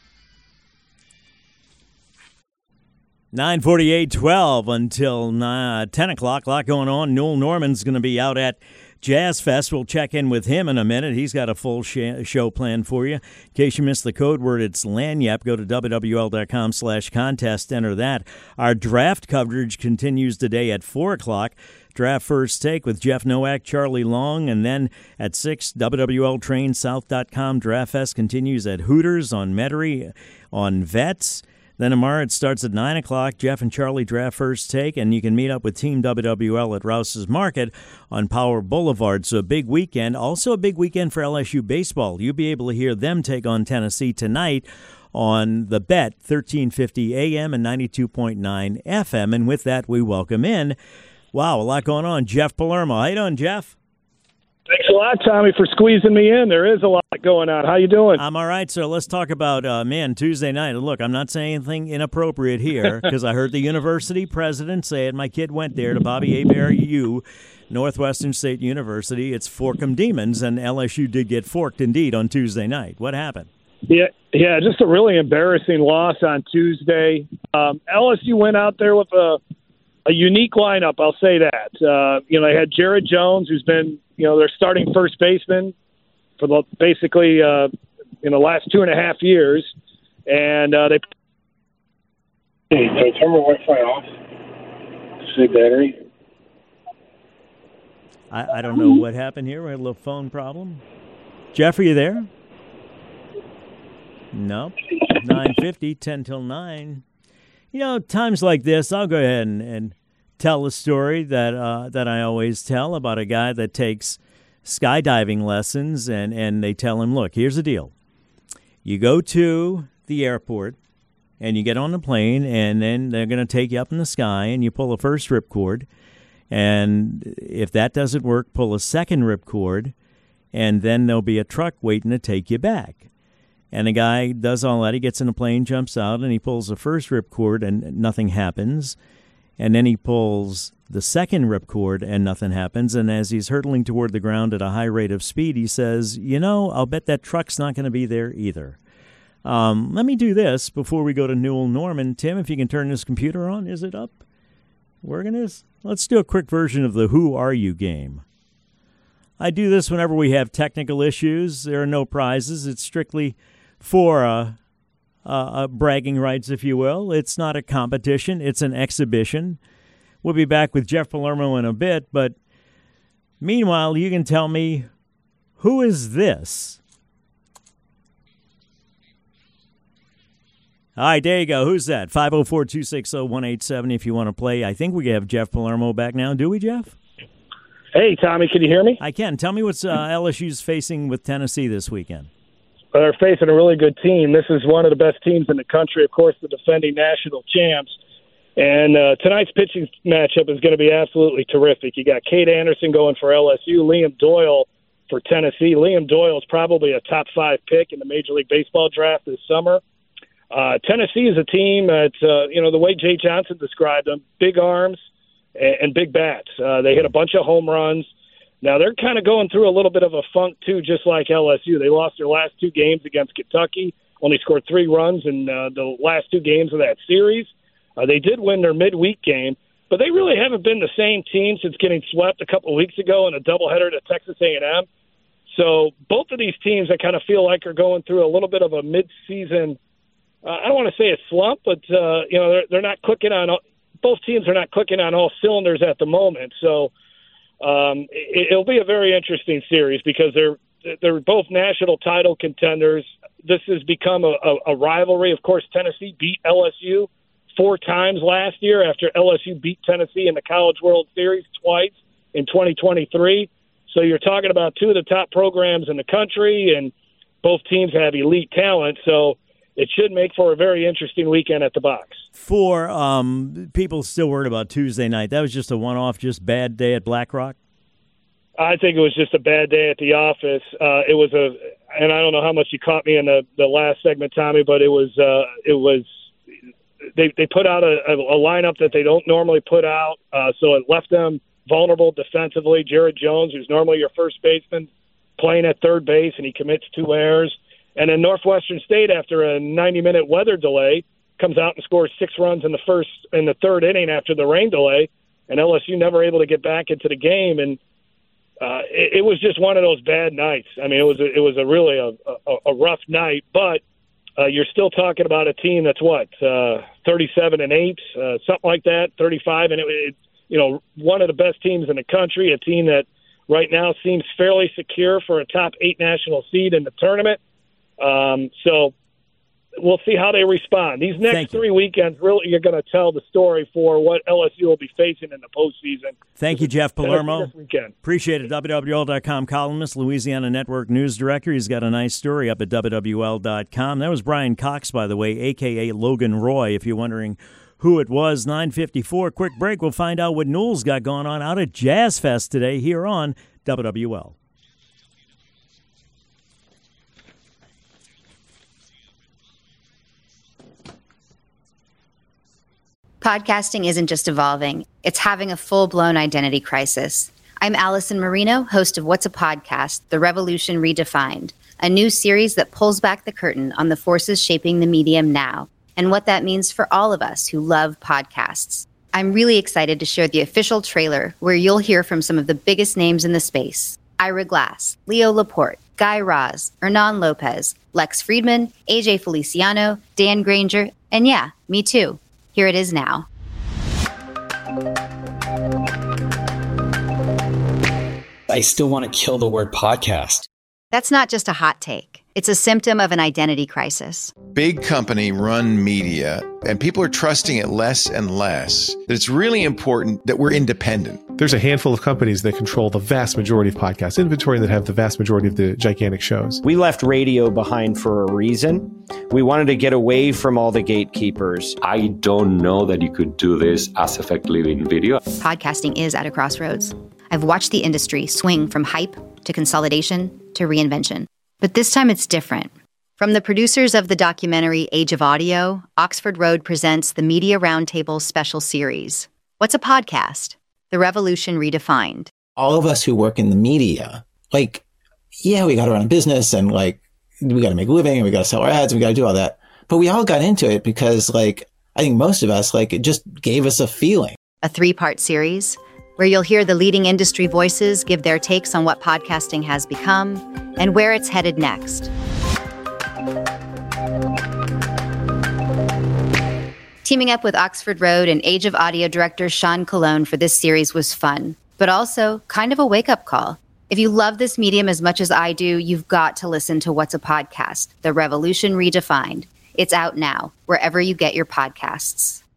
9:48:12 until 10 o'clock. A lot going on. Newell Norman's going to be out at Jazz Fest. We'll check in with him in a minute. He's got a full show planned for you. In case you missed the code word, it's Lagniappe. Go to WWL.com/contest. Enter that. Our draft coverage continues today at 4 o'clock. Draft First Take with Jeff Nowak, Charlie Long, and then at 6, WWLTrainSouth.com. Draft Fest continues at Hooters, on Metairie, on Vets. Then tomorrow it starts at 9 o'clock. Jeff and Charlie draft First Take, and you can meet up with Team WWL at Rouse's Market on Power Boulevard. So a big weekend. Also a big weekend for LSU baseball. You'll be able to hear them take on Tennessee tonight on The Bet, 1350 AM and 92.9 FM. And with that, we welcome in, wow, a lot going on, Jeff Palermo. How you doing, Jeff? Thanks a lot, Tommy, for squeezing me in. There is a lot going on. How you doing? I'm all right, sir. Let's talk about, Tuesday night. Look, I'm not saying anything inappropriate here because I heard the university president say it. My kid went there to Bobby Hebert U, Northwestern State University. It's Forkham Demons, and LSU did get forked indeed on Tuesday night. What happened? Yeah, just a really embarrassing loss on Tuesday. LSU went out there with a unique lineup, I'll say that. They had Jared Jones, who's been, their starting first baseman for the last 2.5 years. And they... Hey, turn my Wi-Fi off. Say battery. I don't know what happened here. We had a little phone problem. Jeff, are you there? Nope. 9:50, 10 till 9. Times like this, I'll go ahead and tell a story that I always tell about a guy that takes skydiving lessons, and they tell him, look, here's the deal. You go to the airport, and you get on the plane, and then they're going to take you up in the sky, and you pull a first ripcord, and if that doesn't work, pull a second ripcord, and then there'll be a truck waiting to take you back. And the guy does all that. He gets in a plane, jumps out, and he pulls the first ripcord, and nothing happens. And then he pulls the second ripcord, and nothing happens. And as he's hurtling toward the ground at a high rate of speed, he says, I'll bet that truck's not going to be there either. Let me do this before we go to Newell Norman. Tim, if you can turn this computer on. Is it up? Working this? Let's do a quick version of the Who Are You game. I do this whenever we have technical issues. There are no prizes. It's strictly for bragging rights, if you will. It's not a competition. It's an exhibition. We'll be back with Jeff Palermo in a bit, but meanwhile, you can tell me, who is this? All right, there you go. Who's that? 504-260-187 if you want to play. I think we have Jeff Palermo back now. Do we, Jeff? Hey, Tommy, can you hear me? I can. Tell me what's LSU's facing with Tennessee this weekend. They're facing a really good team. This is one of the best teams in the country, of course, the defending national champs. And tonight's pitching matchup is going to be absolutely terrific. You got Cade Anderson going for LSU, Liam Doyle for Tennessee. Liam Doyle is probably a top 5 pick in the Major League Baseball draft this summer. Tennessee is a team that, the way Jay Johnson described them, big arms and big bats. They hit a bunch of home runs. Now, they're kind of going through a little bit of a funk, too, just like LSU. They lost their last 2 games against Kentucky, only scored 3 runs in the last 2 games of that series. They did win their midweek game, but they really haven't been the same team since getting swept a couple of weeks ago in a doubleheader to Texas A&M. So both of these teams, I kind of feel like, are going through a little bit of a mid-season, I don't want to say a slump, but, they're not clicking on – both teams are not clicking on all cylinders at the moment. So it'll be a very interesting series because they're both national title contenders. This has become a rivalry. Of course, Tennessee beat LSU 4 times last year after LSU beat Tennessee in the College World Series twice in 2023. So you're talking about 2 of the top programs in the country, and both teams have elite talent. So it should make for a very interesting weekend at the box. For people still worried about Tuesday night, that was just a one-off, just bad day at Black Rock? I think it was just a bad day at the office. It was and I don't know how much you caught me in the last segment, Tommy, but it was they put out a lineup that they don't normally put out, so it left them vulnerable defensively. Jared Jones, who's normally your first baseman, playing at third base, and he commits 2 errors. And then Northwestern State, after a 90-minute weather delay, comes out and scores 6 runs in the third inning after the rain delay, and LSU never able to get back into the game. And it was just one of those bad nights. I mean, it was a really a rough night, but you're still talking about a team that's 37-8, something like that, 35, and it one of the best teams in the country, a team that right now seems fairly secure for a top 8 national seed in the tournament. So we'll see how they respond. These next 3 weekends really are going to tell the story for what LSU will be facing in the postseason. Thank you, Jeff Palermo. This weekend. Appreciate it. WWL.com columnist, Louisiana Network news director. He's got a nice story up at WWL.com. That was Brian Cox, by the way, a.k.a. Logan Roy, if you're wondering who it was. 9:54. Quick break. We'll find out what Newell's got going on out at Jazz Fest today here on WWL. Podcasting isn't just evolving, it's having a full-blown identity crisis. I'm Allison Marino, host of What's a Podcast? The Revolution Redefined, a new series that pulls back the curtain on the forces shaping the medium now and what that means for all of us who love podcasts. I'm really excited to share the official trailer where you'll hear from some of the biggest names in the space. Ira Glass, Leo Laporte, Guy Raz, Hernan Lopez, Lex Friedman, AJ Feliciano, Dan Granger, and yeah, me too. Here it is now. I still want to kill the word podcast. That's not just a hot take. It's a symptom of an identity crisis. Big company run media, and people are trusting it less and less. That it's really important that we're independent. There's a handful of companies that control the vast majority of podcast inventory that have the vast majority of the gigantic shows. We left radio behind for a reason. We wanted to get away from all the gatekeepers. I don't know that you could do this as effectively in video. Podcasting is at a crossroads. I've watched the industry swing from hype to consolidation to reinvention. But this time it's different. From the producers of the documentary Age of Audio, Oxford Road presents the Media Roundtable special series. What's a podcast? The Revolution Redefined. All of us who work in the media, we got to run a business and we got to make a living and we got to sell our ads and we got to do all that. But we all got into it because I think most of us, it just gave us a feeling. A 3-part series where you'll hear the leading industry voices give their takes on what podcasting has become and where it's headed next. Teaming up with Oxford Road and Age of Audio director Sean Colon for this series was fun, but also kind of a wake-up call. If you love this medium as much as I do, you've got to listen to What's a Podcast? The Revolution Redefined. It's out now, wherever you get your podcasts.